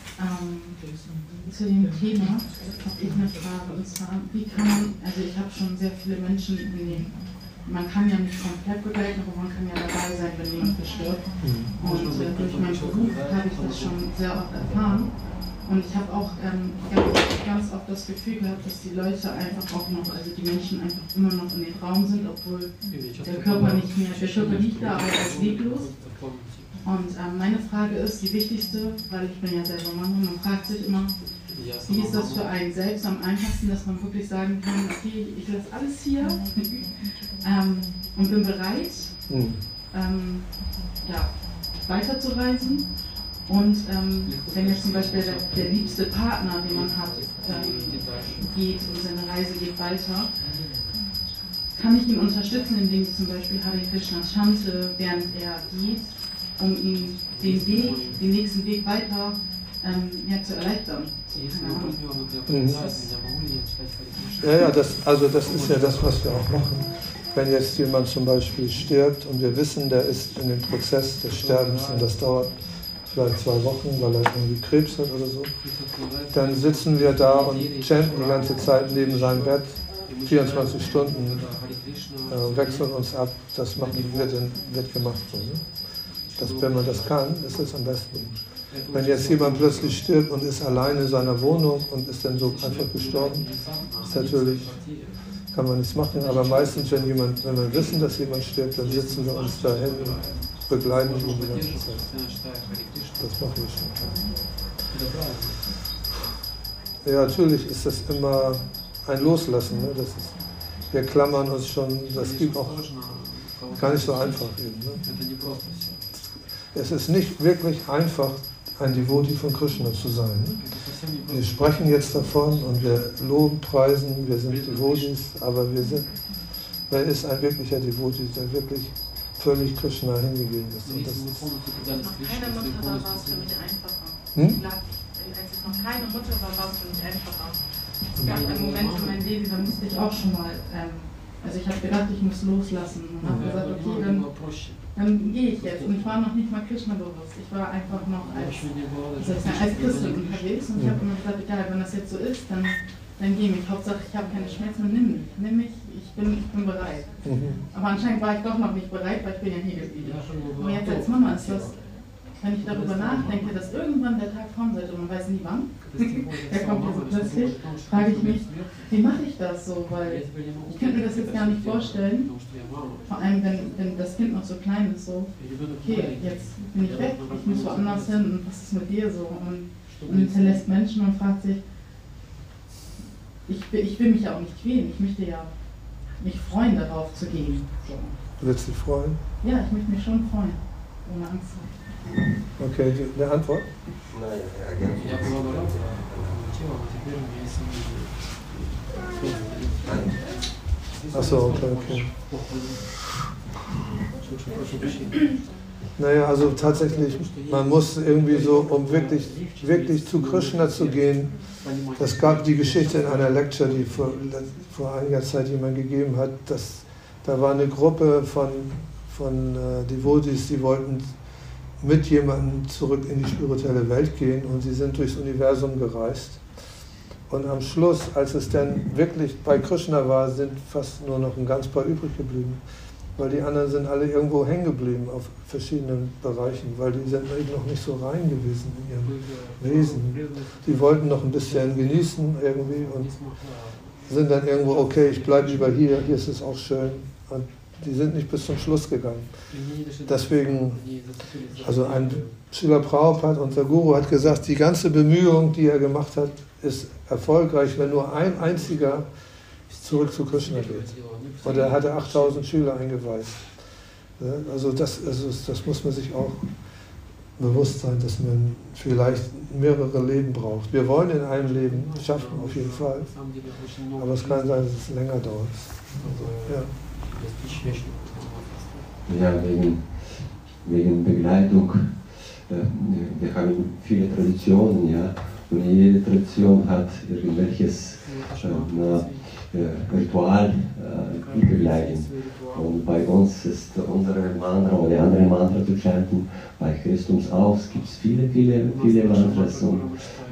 Zu dem Thema habe ich eine Frage, und zwar, wie kann man, also ich habe schon sehr viele Menschen, man kann ja nicht komplett begleiten, aber man kann ja dabei sein, wenn jemand verstirbt. Und durch meinen Beruf habe ich das schon sehr oft erfahren. Und ich habe auch ganz oft das Gefühl gehabt, dass die Leute einfach auch noch, also die Menschen einfach immer noch in dem Raum sind, obwohl der Körper nicht mehr, der Körper liegt da, aber er ist leblos. Und meine Frage ist, die wichtigste, weil ich bin ja selber Mann und man fragt sich immer, wie ist das für einen selbst am einfachsten, dass man wirklich sagen kann, okay, ich lasse alles hier und bin bereit, ja, weiterzureisen. Und wenn jetzt zum Beispiel der liebste Partner, den man hat, geht und seine Reise geht weiter, kann ich ihn unterstützen, indem ich zum Beispiel Hare Krishna chante, während er geht, um ihm den nächsten Weg weiter zu erleichtern. Ja, das ist ja das, was wir auch machen. Wenn jetzt jemand zum Beispiel stirbt und wir wissen, der ist in dem Prozess des Sterbens und das dauert vielleicht 2 Wochen, weil er irgendwie Krebs hat oder so, dann sitzen wir da und chanten die ganze Zeit neben seinem Bett, 24 Stunden, wechseln uns ab, das wird gemacht. So, ne? Wenn man das kann, ist es am besten. Wenn jetzt jemand plötzlich stirbt und ist alleine in seiner Wohnung und ist dann so einfach gestorben, ist natürlich, kann man nichts machen, aber meistens, wenn wir wissen, dass jemand stirbt, dann sitzen wir uns da hin und begleiten ihn die ganze Zeit. Das machen wir schon. Ja, natürlich ist das immer ein Loslassen. Ne? Wir klammern uns schon, das gibt auch gar nicht so einfach eben. Ne? Es ist nicht wirklich einfach, ein Devotee von Krishna zu sein. Ne? Wir sprechen jetzt davon und wir loben, preisen, wir sind Devotees, aber wer ist ein wirklicher Devotee, der wirklich völlig Krishna hingegeben ist. Und das ist keine Mutter war es für mich einfacher. Als ich noch keine Mutter war es für mich einfacher. Es gab einen Moment in meinem Leben, da musste ich auch schon mal, also ich habe gedacht, ich muss loslassen und habe gesagt, okay, dann gehe ich jetzt. Und ich war noch nicht mal Krishna bewusst. Ich war einfach noch als Christin unterwegs und ich habe immer gesagt, egal, wenn das jetzt so ist, dann geh mich. Hauptsache, ich habe keine Schmerzen, nimm mich, ich bin bereit. Aber anscheinend war ich doch noch nicht bereit, weil ich bin ja hier geblieben. Aber jetzt als Mama ist das, wenn ich darüber nachdenke, dass irgendwann der Tag kommen sollte und man weiß nie wann, der kommt ja so plötzlich, frage ich mich, wie mache ich das so? Weil ich könnte mir das jetzt gar nicht vorstellen, vor allem wenn das Kind noch so klein ist, so, okay, jetzt bin ich weg, ich muss woanders hin und was ist mit dir so? Und hinterlässt Menschen und fragt sich, ich will mich ja auch nicht quälen, ich möchte ja mich freuen, darauf zu gehen. So. Du willst dich freuen? Ja, ich möchte mich schon freuen, ohne Angst. Okay, eine Antwort? Achso, okay. Naja, also tatsächlich, man muss irgendwie so, um wirklich zu Krishna zu gehen, das gab die Geschichte in einer Lecture, die vor einiger Zeit jemand gegeben hat, da war eine Gruppe von Devotees, die wollten mit jemandem zurück in die spirituelle Welt gehen und sie sind durchs Universum gereist. Und am Schluss, als es dann wirklich bei Krishna war, sind fast nur noch ein ganz paar übrig geblieben. Weil die anderen sind alle irgendwo hängen geblieben auf verschiedenen Bereichen, weil die sind eben noch nicht so rein gewesen in ihrem Wesen. Die wollten noch ein bisschen genießen irgendwie und sind dann irgendwo, okay, ich bleibe lieber hier ist es auch schön. Und die sind nicht bis zum Schluss gegangen. Deswegen, also ein Srila Prabhupada, unser Guru, hat gesagt, die ganze Bemühung, die er gemacht hat, ist erfolgreich, wenn nur ein einziger zurück zu Krishna geht. Und er hatte 8000 Schüler eingeweiht. Also das muss man sich auch bewusst sein, dass man vielleicht mehrere Leben braucht. Wir wollen in einem Leben schaffen, auf jeden Fall. Aber es kann sein, dass es länger dauert. Also, ja. Ja, wegen Begleitung. Wir haben viele Traditionen, ja, und jede Tradition hat irgendwelches Ritual, die begleiten. Und bei uns ist unsere Mantra oder andere Mantra zu chanten, bei Christus auch. Es gibt viele Mantras und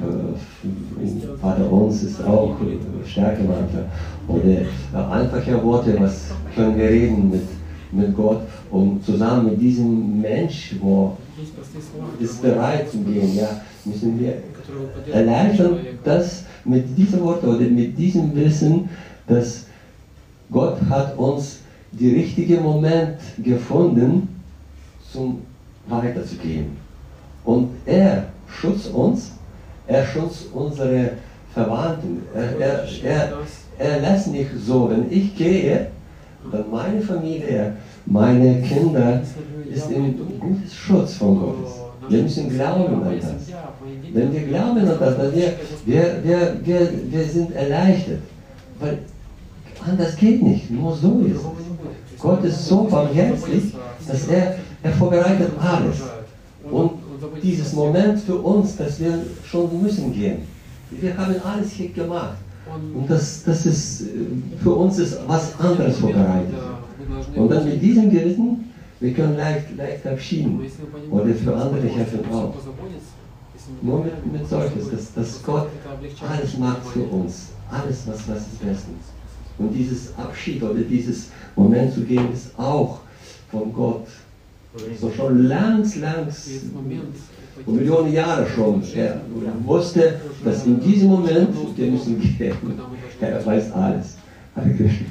Vater uns ist auch Stärke-Mantra. Oder einfache Worte, was können wir reden mit Gott und zusammen mit diesem Mensch, wo ist bereit zu gehen, ja, müssen wir erleichtern, dass mit diesem Wort oder mit diesem Wissen, dass Gott hat uns den richtigen Moment gefunden, zum weiterzugehen. Und er schützt uns, er schützt unsere Verwandten. Er lässt nicht so, wenn ich gehe, dann meine Familie, meine Kinder ist in gutes Schutz von Gottes. Wir müssen glauben an das. Wenn wir glauben an das, dann wir sind erleichtert. Weil anders geht nicht, nur so ist es. Gott ist so barmherzig, dass er vorbereitet alles. Und dieses Moment für uns, dass wir schon müssen gehen. Wir haben alles hier gemacht. Und das ist, für uns ist was anderes vorbereitet. Und dann mit diesem Gewissen, wir können leicht abschieden. Oder für andere helfen auch. Nur mit solches, dass Gott alles macht für uns. Alles, was ist bestens. Und dieses Abschied oder dieses Moment zu gehen, ist auch von Gott. So schon langs, Millionen Jahre schon. Er wusste, dass in diesem Moment, wir müssen gehen. Er weiß alles. Hare Krishna.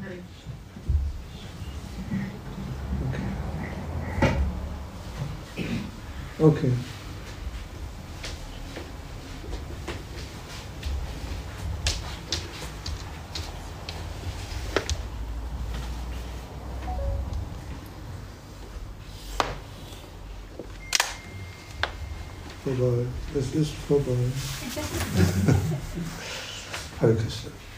Okay. Vorbei. Es ist vorbei. Hare Krishna.